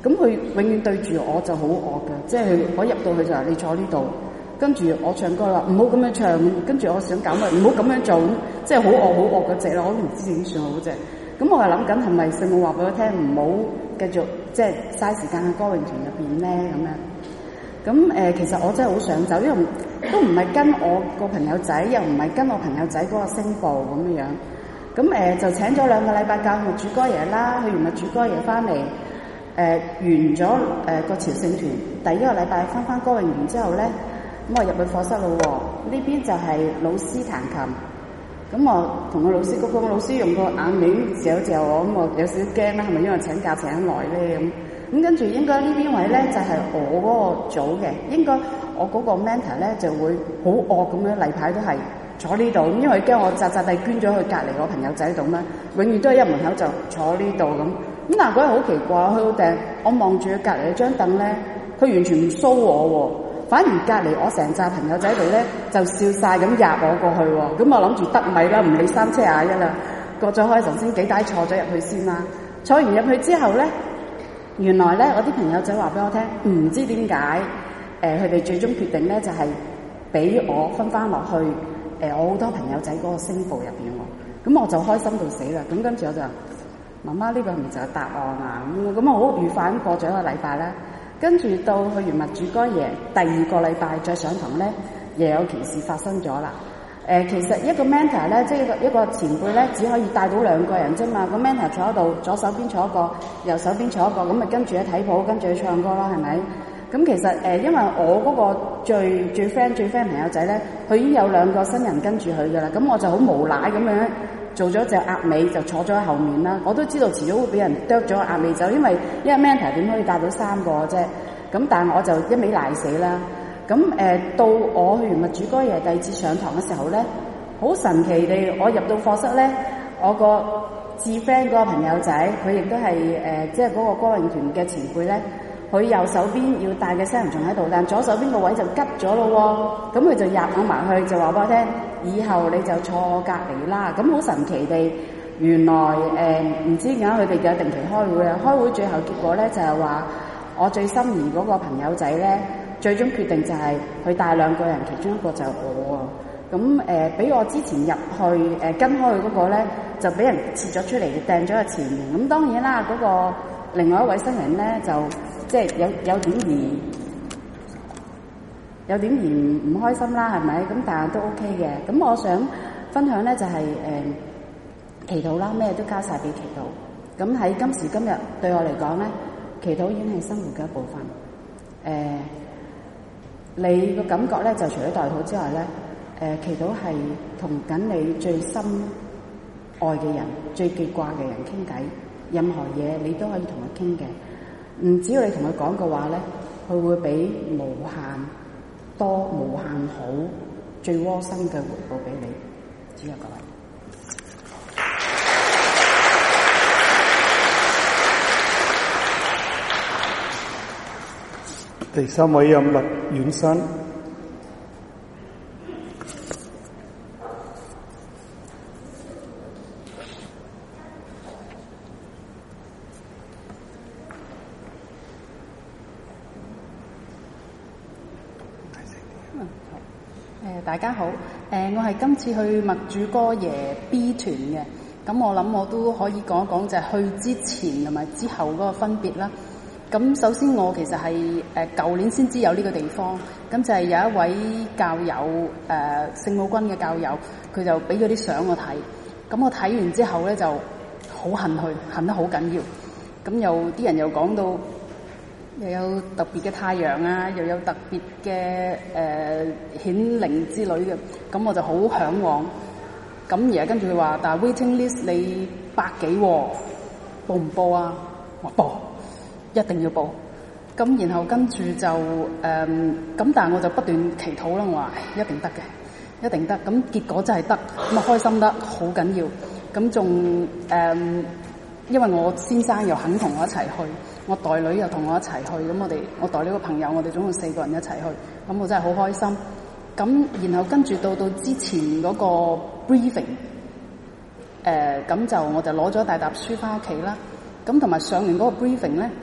咁佢永遠對住我就好惡嘅，即係我入到去就話你坐呢度，跟住我唱歌啦，唔好咁樣唱，跟住我想搞乜，唔好咁樣做，即係好惡好惡嗰隻啦，我都唔知點算好啫。咁我係諗緊係咪聖母話俾我聽唔好繼續即係嘥時間喺歌詠團入邊咧咁樣。咁誒、呃，其實我真係好想走，因為都唔係跟我個朋友仔，又唔係跟我朋友仔嗰個聲部咁樣。咁誒、呃、就請咗兩個禮拜教默主歌爺啦，去完默主歌爺翻嚟，誒、呃、完咗誒個朝聖團，第一個禮拜翻翻歌詠完之後咧，咁我入去課室咯喎，呢邊就係老師彈琴，咁我同個老師嗰個老師用個眼尾嚼嚼我，咁我有少少驚啦，係咪因為請假請得耐咧咁？咁跟住應該呢邊位咧就係、是、我嗰個組嘅，應該我嗰個 mentor 咧就會好惡咁樣例牌都係坐呢度，咁因為驚我扎扎地捐咗去隔離個朋友仔度嘛，永遠都係一門口就坐呢度咁。咁但係嗰日好奇怪，去到訂我望住佢隔離嗰張凳咧，佢完全唔騷我喎，反而隔離我成紮朋友仔度咧就笑晒咁入我過去喎。咁我諗住得米啦，唔理三七廿一啦，過咗開頭先幾帶坐咗入去先啦。坐完入去之後咧，原來咧我啲朋友仔話俾我聽，唔知點解誒佢哋最終決定咧就係、是、俾我分翻落去誒、呃、我好多朋友仔嗰個聲部入邊喎。咁我就開心到死啦。咁跟住我就媽媽呢個係咪就係答案啊？咁咁啊好愉快咁過咗一個禮拜啦。跟住到去完默主歌爺第二個禮拜再上堂咧，又有奇事發生咗啦。誒、呃，其實一個 mentor 咧，即係一個一個前輩咧，只可以帶到兩個人啫嘛。個 mentor 坐喺度，左手邊坐一個，右手邊坐一個，咁咪跟住去睇譜，跟住去唱歌啦，係咪？咁其實誒、呃，因為我嗰個最最 friend 最 friend 朋友仔咧，佢已經有兩個新人跟住佢噶啦，咁我就好無賴咁樣做咗隻鴨尾，就坐咗喺後面啦。我都知道遲早會俾人啄咗個鴨尾走，因為一個 mentor 點可以帶到三個啫？咁但係我就一味賴死啦。咁誒、呃、到我去完默主歌爺第二次上堂嘅時候咧，好神奇地，我入到課室咧，我個至 friend 嗰個朋友仔，佢亦都係誒即係嗰個歌詠團嘅前輩咧，佢右手邊要帶嘅新人仲喺度，但左手邊個位就吉咗咯喎，咁佢就入我埋去，就話俾我聽，以後你就坐我隔離啦。咁好神奇地，原來誒唔、呃、知點解佢哋有定期開會啊，開會最後結果咧就係、是、話，我最心儀嗰個朋友仔咧。最終決定就係佢帶兩個人，其中一個就係我啊。咁誒，俾、呃、我之前入去誒、呃、跟開佢嗰個咧，就俾人切咗出嚟，掟咗喺前面。咁當然啦，嗰、那個另外一位新人咧，就即係有有點而有點而唔開心啦，係咪？咁但係都 OK 嘅。咁我想分享咧，就係、是、誒、呃、祈禱啦，咩都交晒俾祈禱。咁喺今時今日對我嚟講咧，祈禱已經係生活嘅一部分。誒、呃。你個感覺咧，就除咗代禱之外咧，誒、呃，祈禱係同緊你最深愛嘅人、最記掛嘅人傾偈，任何嘢你都可以同佢傾嘅。唔只要你同佢講嘅話咧，佢會俾無限多、無限好、最窩心嘅回報俾你。只有各位。 第三位任麥遠山， 誒大家好，誒我係今次去默主歌爺 B 團嘅，咁我諗我都可以講一講就係去之前同埋之後嗰個分別啦。咁首先我其實係誒舊年先知有呢個地方，咁就係有一位教友誒、呃、聖母軍嘅教友，佢就俾咗啲相我睇，咁我睇完之後咧就好恨去，恨得好緊要。咁又啲人又講到又有特別嘅太陽啊，又有特別嘅誒顯靈之類嘅，咁我就好嚮往。咁而家跟住佢話，但係 waiting list 你百幾喎、哦，報唔報啊？我報。一定要報，咁然後跟住就誒，咁、嗯、但係我就不斷祈禱啦，我話一定得嘅，一定得，咁結果真係得，咁啊開心得好緊要，咁仲誒，因為我先生又肯同我一齊去，我代女又同我一齊去，咁我哋我代呢個朋友，我哋總共四個人一齊去，咁我真係好開心，咁然後跟住到到之前嗰個 briefing，誒、呃，咁就我就攞咗大沓書翻屋企啦，咁同埋上完嗰個 briefing 咧。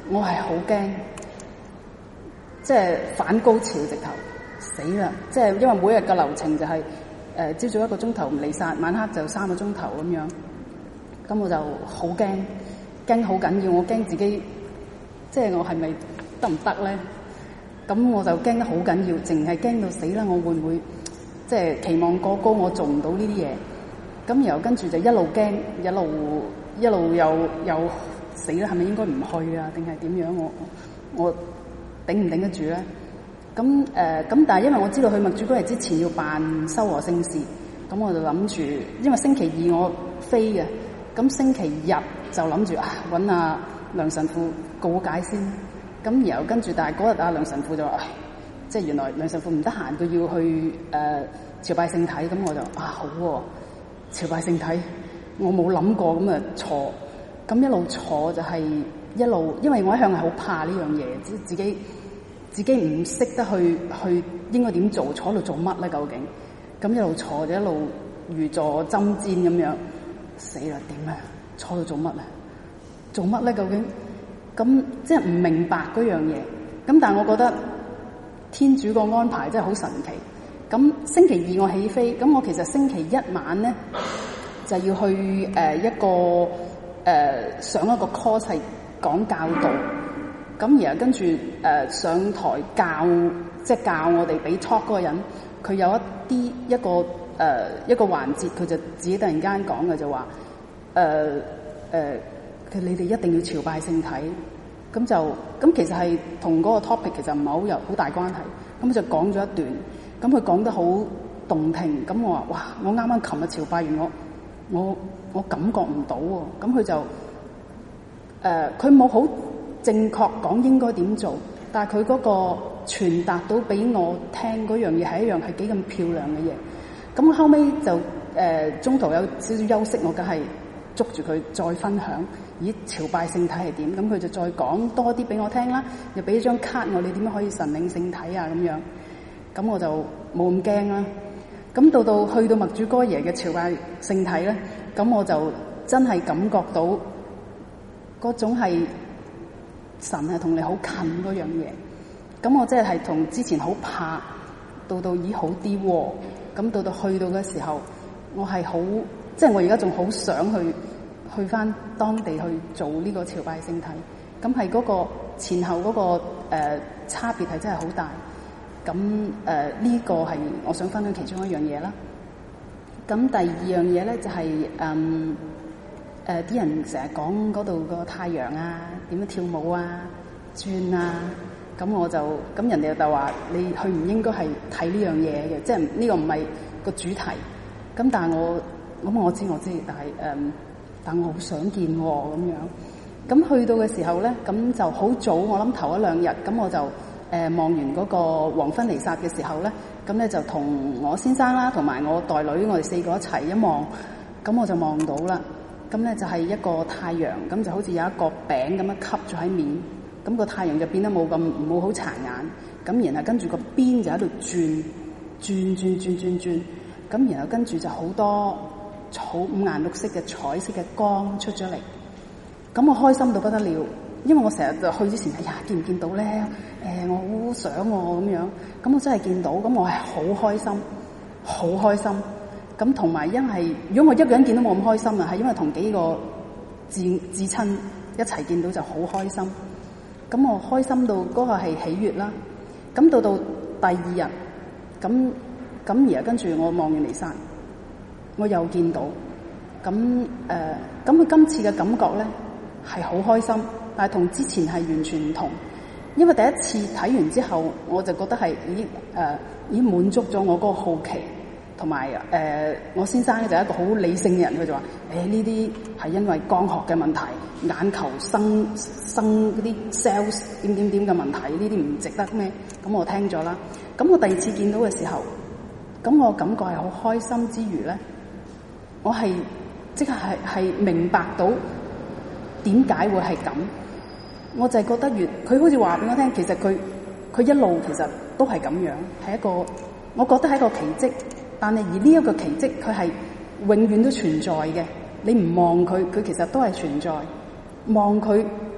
我係好驚，即係反高潮直頭死啦！即係因為每日嘅流程就係誒朝早一個鐘頭彌撒，晚黑就三個鐘頭咁樣，咁我就好驚，驚好緊要，我驚自己即係我係咪得唔得咧？咁我就驚得好緊要，淨係驚到死啦！我會唔會即係期望過高，我做唔到呢啲嘢？咁然後跟住就一路驚，一路一路又又死啦！係咪應該唔去啊？定係點樣？我我頂唔頂得住咧？咁誒咁，但係因為我知道去默主嗰日之前要辦修和聖事，咁我就諗住，因為星期二我飛嘅，咁星期日就諗住啊揾阿梁神父告解先。咁然後跟住，但係嗰日阿梁神父就話，唉，即係原來梁神父唔得閒，佢要去誒、呃、朝拜聖體，咁我就啊好喎、啊，朝拜聖體，我冇諗過咁啊坐，咁一路坐就係一路，因為我一向係好怕呢樣嘢，自自己自己唔識得去去應該點做，坐喺度做乜咧究竟？咁一路坐就一路如坐針氈咁樣，死啦點啊？坐喺度做乜啊？做乜咧究竟？咁即係唔明白嗰樣嘢，咁但係我覺得天主個安排真係好神奇。咁星期二我起飛，咁我其實星期一晚咧就要去誒、呃、一個誒、呃、上一個 course 係講教導，咁然後跟住誒、呃、上台教，即係教我哋俾 talk 嗰個人，佢有一啲一個誒、呃、一個環節，佢就自己突然間講嘅就話誒誒。呃呃你哋一定要朝拜聖體，咁就咁其實係同嗰個 topic 其實唔係好有好大關係，咁就講咗一段，咁佢講得好動聽，咁我話哇，我啱啱琴日朝拜完，我我我感覺唔到喎，咁佢就誒佢冇好正確講應該點做，但係佢嗰個傳達到俾我聽嗰樣嘢係一樣係幾咁漂亮嘅嘢，咁後尾就誒、呃、中途有少少休息，我梗係捉住佢再分享。咦，朝拜聖體係點？咁佢就再講多啲俾我聽啦，又俾張卡我，你點樣可以神領聖體啊？咁樣，咁我就冇咁驚啦。咁到到去到默主哥爺嘅朝拜聖體咧，咁我就真係感覺到嗰種係神係同你好近嗰樣嘢。咁我即係係同之前好怕，到到咦好啲喎。咁到到去到嘅時候，我係好，即係我而家仲好想去。去翻當地去做呢個朝拜聖體，咁係嗰個前後嗰、那個誒、呃、差別係真係好大。咁誒呢個係我想分享其中一樣嘢啦。咁第二樣嘢咧就係誒誒啲人成日講嗰度個太陽啊，點樣跳舞啊、轉啊，咁我就咁人哋就話你去唔應該係睇呢樣嘢嘅，即係呢個唔係個主題。咁但係我咁我知我知，但係誒。呃但我好想見喎、哦，咁樣。咁去到嘅時候咧，咁就好早，我諗頭一兩日，咁我就誒、呃、望完嗰個黃昏彌撒嘅時候咧，咁咧就同我先生啦，同埋我代女，我哋四個一齊一望，咁我就望到啦。咁咧就係一個太陽，咁就好似有一個餅咁樣吸咗喺面，咁個太陽就變得冇咁冇好殘眼，咁然後跟住個邊就喺度轉轉轉轉轉轉，咁然後跟住就好多。草五顏六色嘅彩色嘅光出咗嚟，咁我開心到不得了，因為我成日就去之前，哎呀見唔見到咧？誒、呃，我好想喎、啊、咁樣，咁我真係見到，咁我係好開心，好開心。咁同埋因為如果我一個人見到冇咁開心啊，係因為同幾個至至親一齊見到就好開心。咁我開心到嗰個係喜悅啦。咁到到第二日，咁咁而家跟住我望完彌撒。我又見到，咁誒，咁、呃、佢今次嘅感覺咧係好開心，但係同之前係完全唔同。因為第一次睇完之後，我就覺得係已經誒、呃、已經滿足咗我嗰個好奇，同埋誒我先生咧就係一個好理性嘅人，佢就話：誒呢啲係因為光學嘅問題，眼球生生嗰啲 cells 點點點嘅問題，呢啲唔值得咩？咁我聽咗啦。咁我第二次見到嘅時候，咁我感覺係好開心之餘咧。我係即係係明白到點解會係咁，我就係覺得越佢好似話俾我聽，其實佢佢一路其實都係咁樣，係一個我覺得係一個奇蹟。但係而呢一個奇蹟，佢係永遠都存在嘅。你唔望佢，佢其實都係存在；望佢，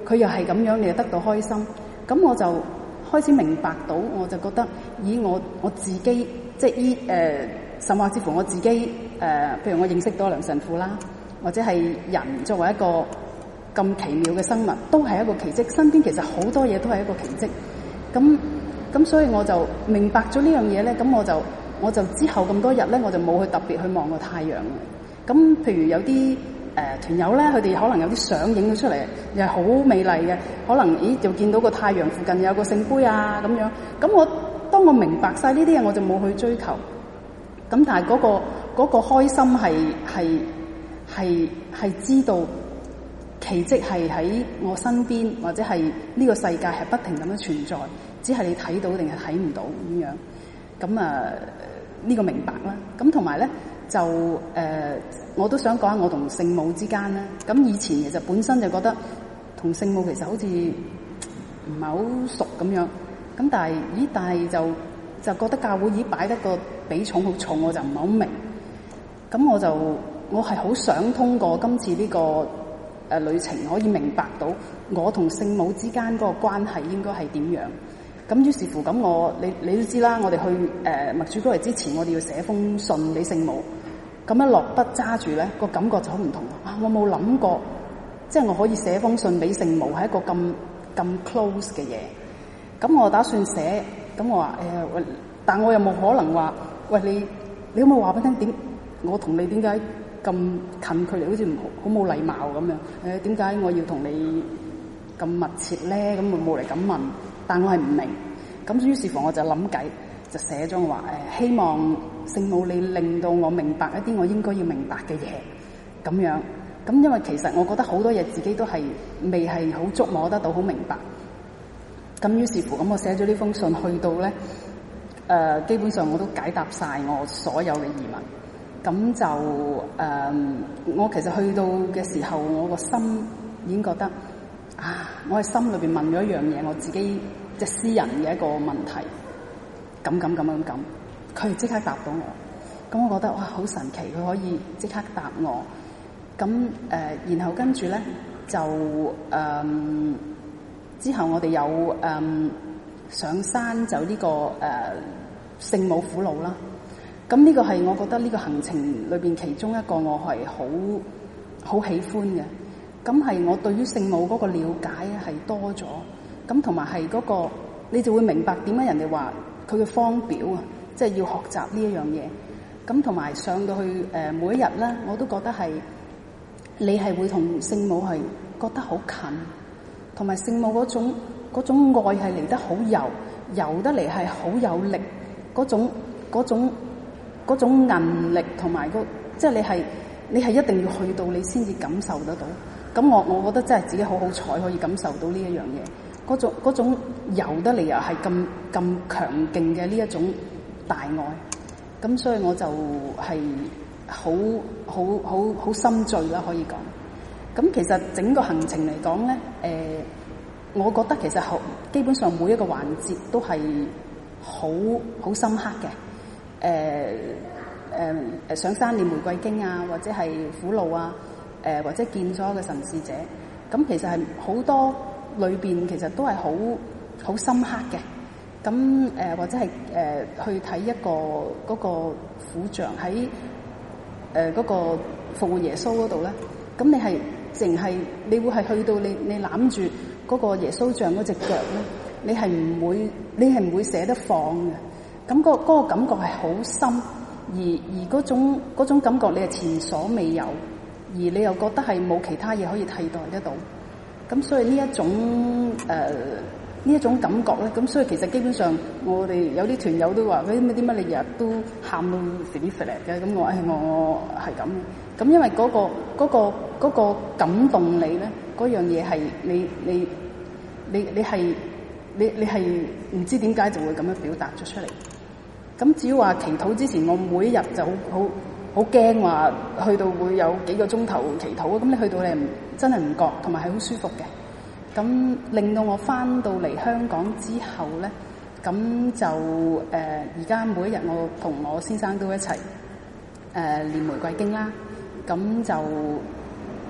佢又係咁樣，你又得到開心。咁我就開始明白到，我就覺得，咦，我我自己即係依誒，甚或之乎我自己誒、呃，譬如我認識到梁神父啦，或者係人作為一個咁奇妙嘅生物，都係一個奇蹟。身邊其實好多嘢都係一個奇蹟。咁咁所以我就明白咗呢樣嘢咧。咁我就我就之後咁多日咧，我就冇去特別去望個太陽。咁譬如有啲誒、呃、團友咧，佢哋可能有啲相影咗出嚟，又係好美麗嘅。可能咦就見到個太陽附近有個聖杯啊咁樣。咁我當我明白晒呢啲嘢，我就冇去追求。咁但係嗰、嗰個嗰、嗰個開心係係係係知道奇蹟係喺我身邊，或者係呢個世界係不停咁樣存在，只係你睇到定係睇唔到咁樣。咁啊呢、呢個明白啦。咁同埋咧就誒、呃，我都想講下我同聖母之間咧。咁以前其實本身就覺得同聖母其實好似唔係好熟咁樣。咁但係咦，但係就就覺得教會已擺得個比重好重，我就唔係好明。咁我就我係好想通過今次呢、呢個誒、呃、旅程，可以明白到我同聖母之間嗰個關係應該係點樣。咁於是乎咁我你你都知啦，我哋去誒默主哥嚟之前，我哋要寫封信俾聖母。咁一落筆揸住咧，個感覺就好唔同啊！我冇諗過，即係我可以寫封信俾聖母，係一個咁咁 close 嘅嘢。咁我打算寫，咁我話誒喂，但我又冇可能話喂你，你可唔可以話俾我聽點？我同你點解咁近距離，好似唔好好冇禮貌咁樣？誒點解我要同你咁密切咧？咁我冇嚟咁問。但我係唔明，咁於是乎我就諗計，就寫咗話誒，希望聖母你令到我明白一啲我應該要明白嘅嘢，咁樣。咁因為其實我覺得好多嘢自己都係未係好觸摸得到，好明白。咁於是乎咁我寫咗呢封信去到咧，誒、呃、基本上我都解答晒我所有嘅疑問。咁就誒、呃，我其實去到嘅時候，我個心已經覺得。啊！我喺心裏邊問咗一樣嘢，我自己即係私人嘅一個問題，咁咁咁咁咁，佢即刻答到我，咁我覺得哇好神奇，佢可以即刻答我，咁誒、呃，然後跟住咧就誒、呃、之後我哋有誒、呃、上山走呢、這個誒聖、呃、母苦路啦，咁呢個係我覺得呢個行程裏邊其中一個我係好好喜歡嘅。咁係我對於聖母嗰個了解係多咗，咁同埋係嗰個你就會明白點解人哋話佢嘅方表啊，即係要學習呢一樣嘢。咁同埋上到去誒、呃、每一日咧，我都覺得係你係會同聖母係覺得好近，同埋聖母嗰種嗰種愛係嚟得好柔，柔得嚟係好有力，嗰種嗰種嗰種韌力同埋個即係你係你係一定要去到你先至感受得到。咁我我覺得真係自己好好彩可以感受到呢一樣嘢，嗰種嗰種柔得嚟又係咁咁強勁嘅呢一種大愛，咁所以我就係好好好好心醉啦，可以講。咁其實整個行程嚟講咧，誒、呃，我覺得其實好基本上每一個環節都係好好深刻嘅，誒誒誒上山念玫瑰經啊，或者係苦路啊。誒、呃、或者見咗嘅神視者，咁其實係好多裏邊其實都係好好深刻嘅。咁誒、呃、或者係誒、呃、去睇一個嗰、那個苦像喺誒嗰個復活耶穌嗰度咧，咁你係淨係你會係去到你你攬住嗰個耶穌像嗰隻腳咧，你係唔會你係唔會捨得放嘅。咁、那個嗰、那個感覺係好深，而而嗰種嗰種感覺你係前所未有。而你又覺得係冇其他嘢可以替代得到，咁所以呢一種誒呢一種感覺咧，咁所以其實基本上我哋有啲團友都話：誒點解你日日都喊到肥啲肥嚟嘅？咁我誒我我係咁，咁因為嗰個嗰個嗰個感動你咧，嗰樣嘢係你你你你係你你係唔知點解就會咁樣表達咗出嚟。咁至於話祈禱之前，我每一日就好好。好驚話去到會有幾個鐘頭祈禱，咁你去到你唔真係唔覺，同埋係好舒服嘅。咁令到我翻到嚟香港之後咧，咁就誒而家每一日我同我先生都一齊誒、呃、念玫瑰經啦。咁就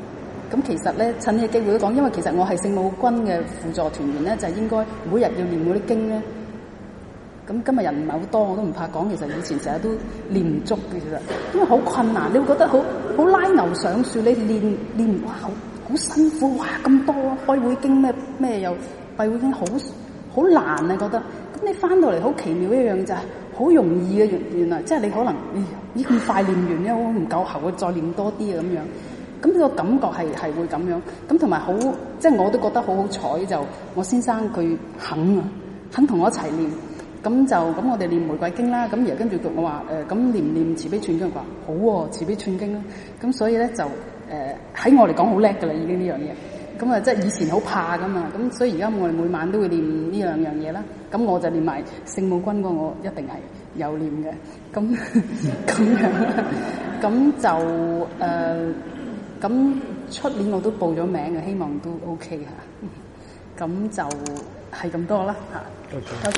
咁其實咧，趁呢個機會都講，因為其實我係聖母軍嘅輔助團員咧，就係、應該每日要念嗰啲經咧。咁今日人唔係好多，我都唔怕講。其實以前成日都練唔足嘅，其實因為好困難，你會覺得好好拉牛上樹，你練練哇好好辛苦，哇咁多開會經咩咩又閉會經，好好難啊覺得。咁你翻到嚟好奇妙一樣就係、係、好容易嘅原原來，即係你可能咦咁快練完咧，我唔夠喉，我再練多啲啊咁樣。咁呢個感覺係係會咁樣。咁同埋好，即係我都覺得好好彩，就我先生佢肯啊，肯同我一齊練。咁就咁，我哋念玫瑰經啦。咁而跟住我話誒，咁、呃、念唔念慈悲串經？佢話好喎、啊，慈悲串經啦。咁所以咧就誒喺、呃、我嚟講好叻㗎啦，已經呢樣嘢。咁啊，即係以前好怕㗎嘛。咁所以而家我哋每晚都會念呢兩樣嘢啦。咁我就念埋聖母軍嗰，我一定係有念嘅。咁咁樣，咁就誒，咁、呃、出年我都報咗名嘅，希望都 OK 嚇。咁就係咁多啦嚇。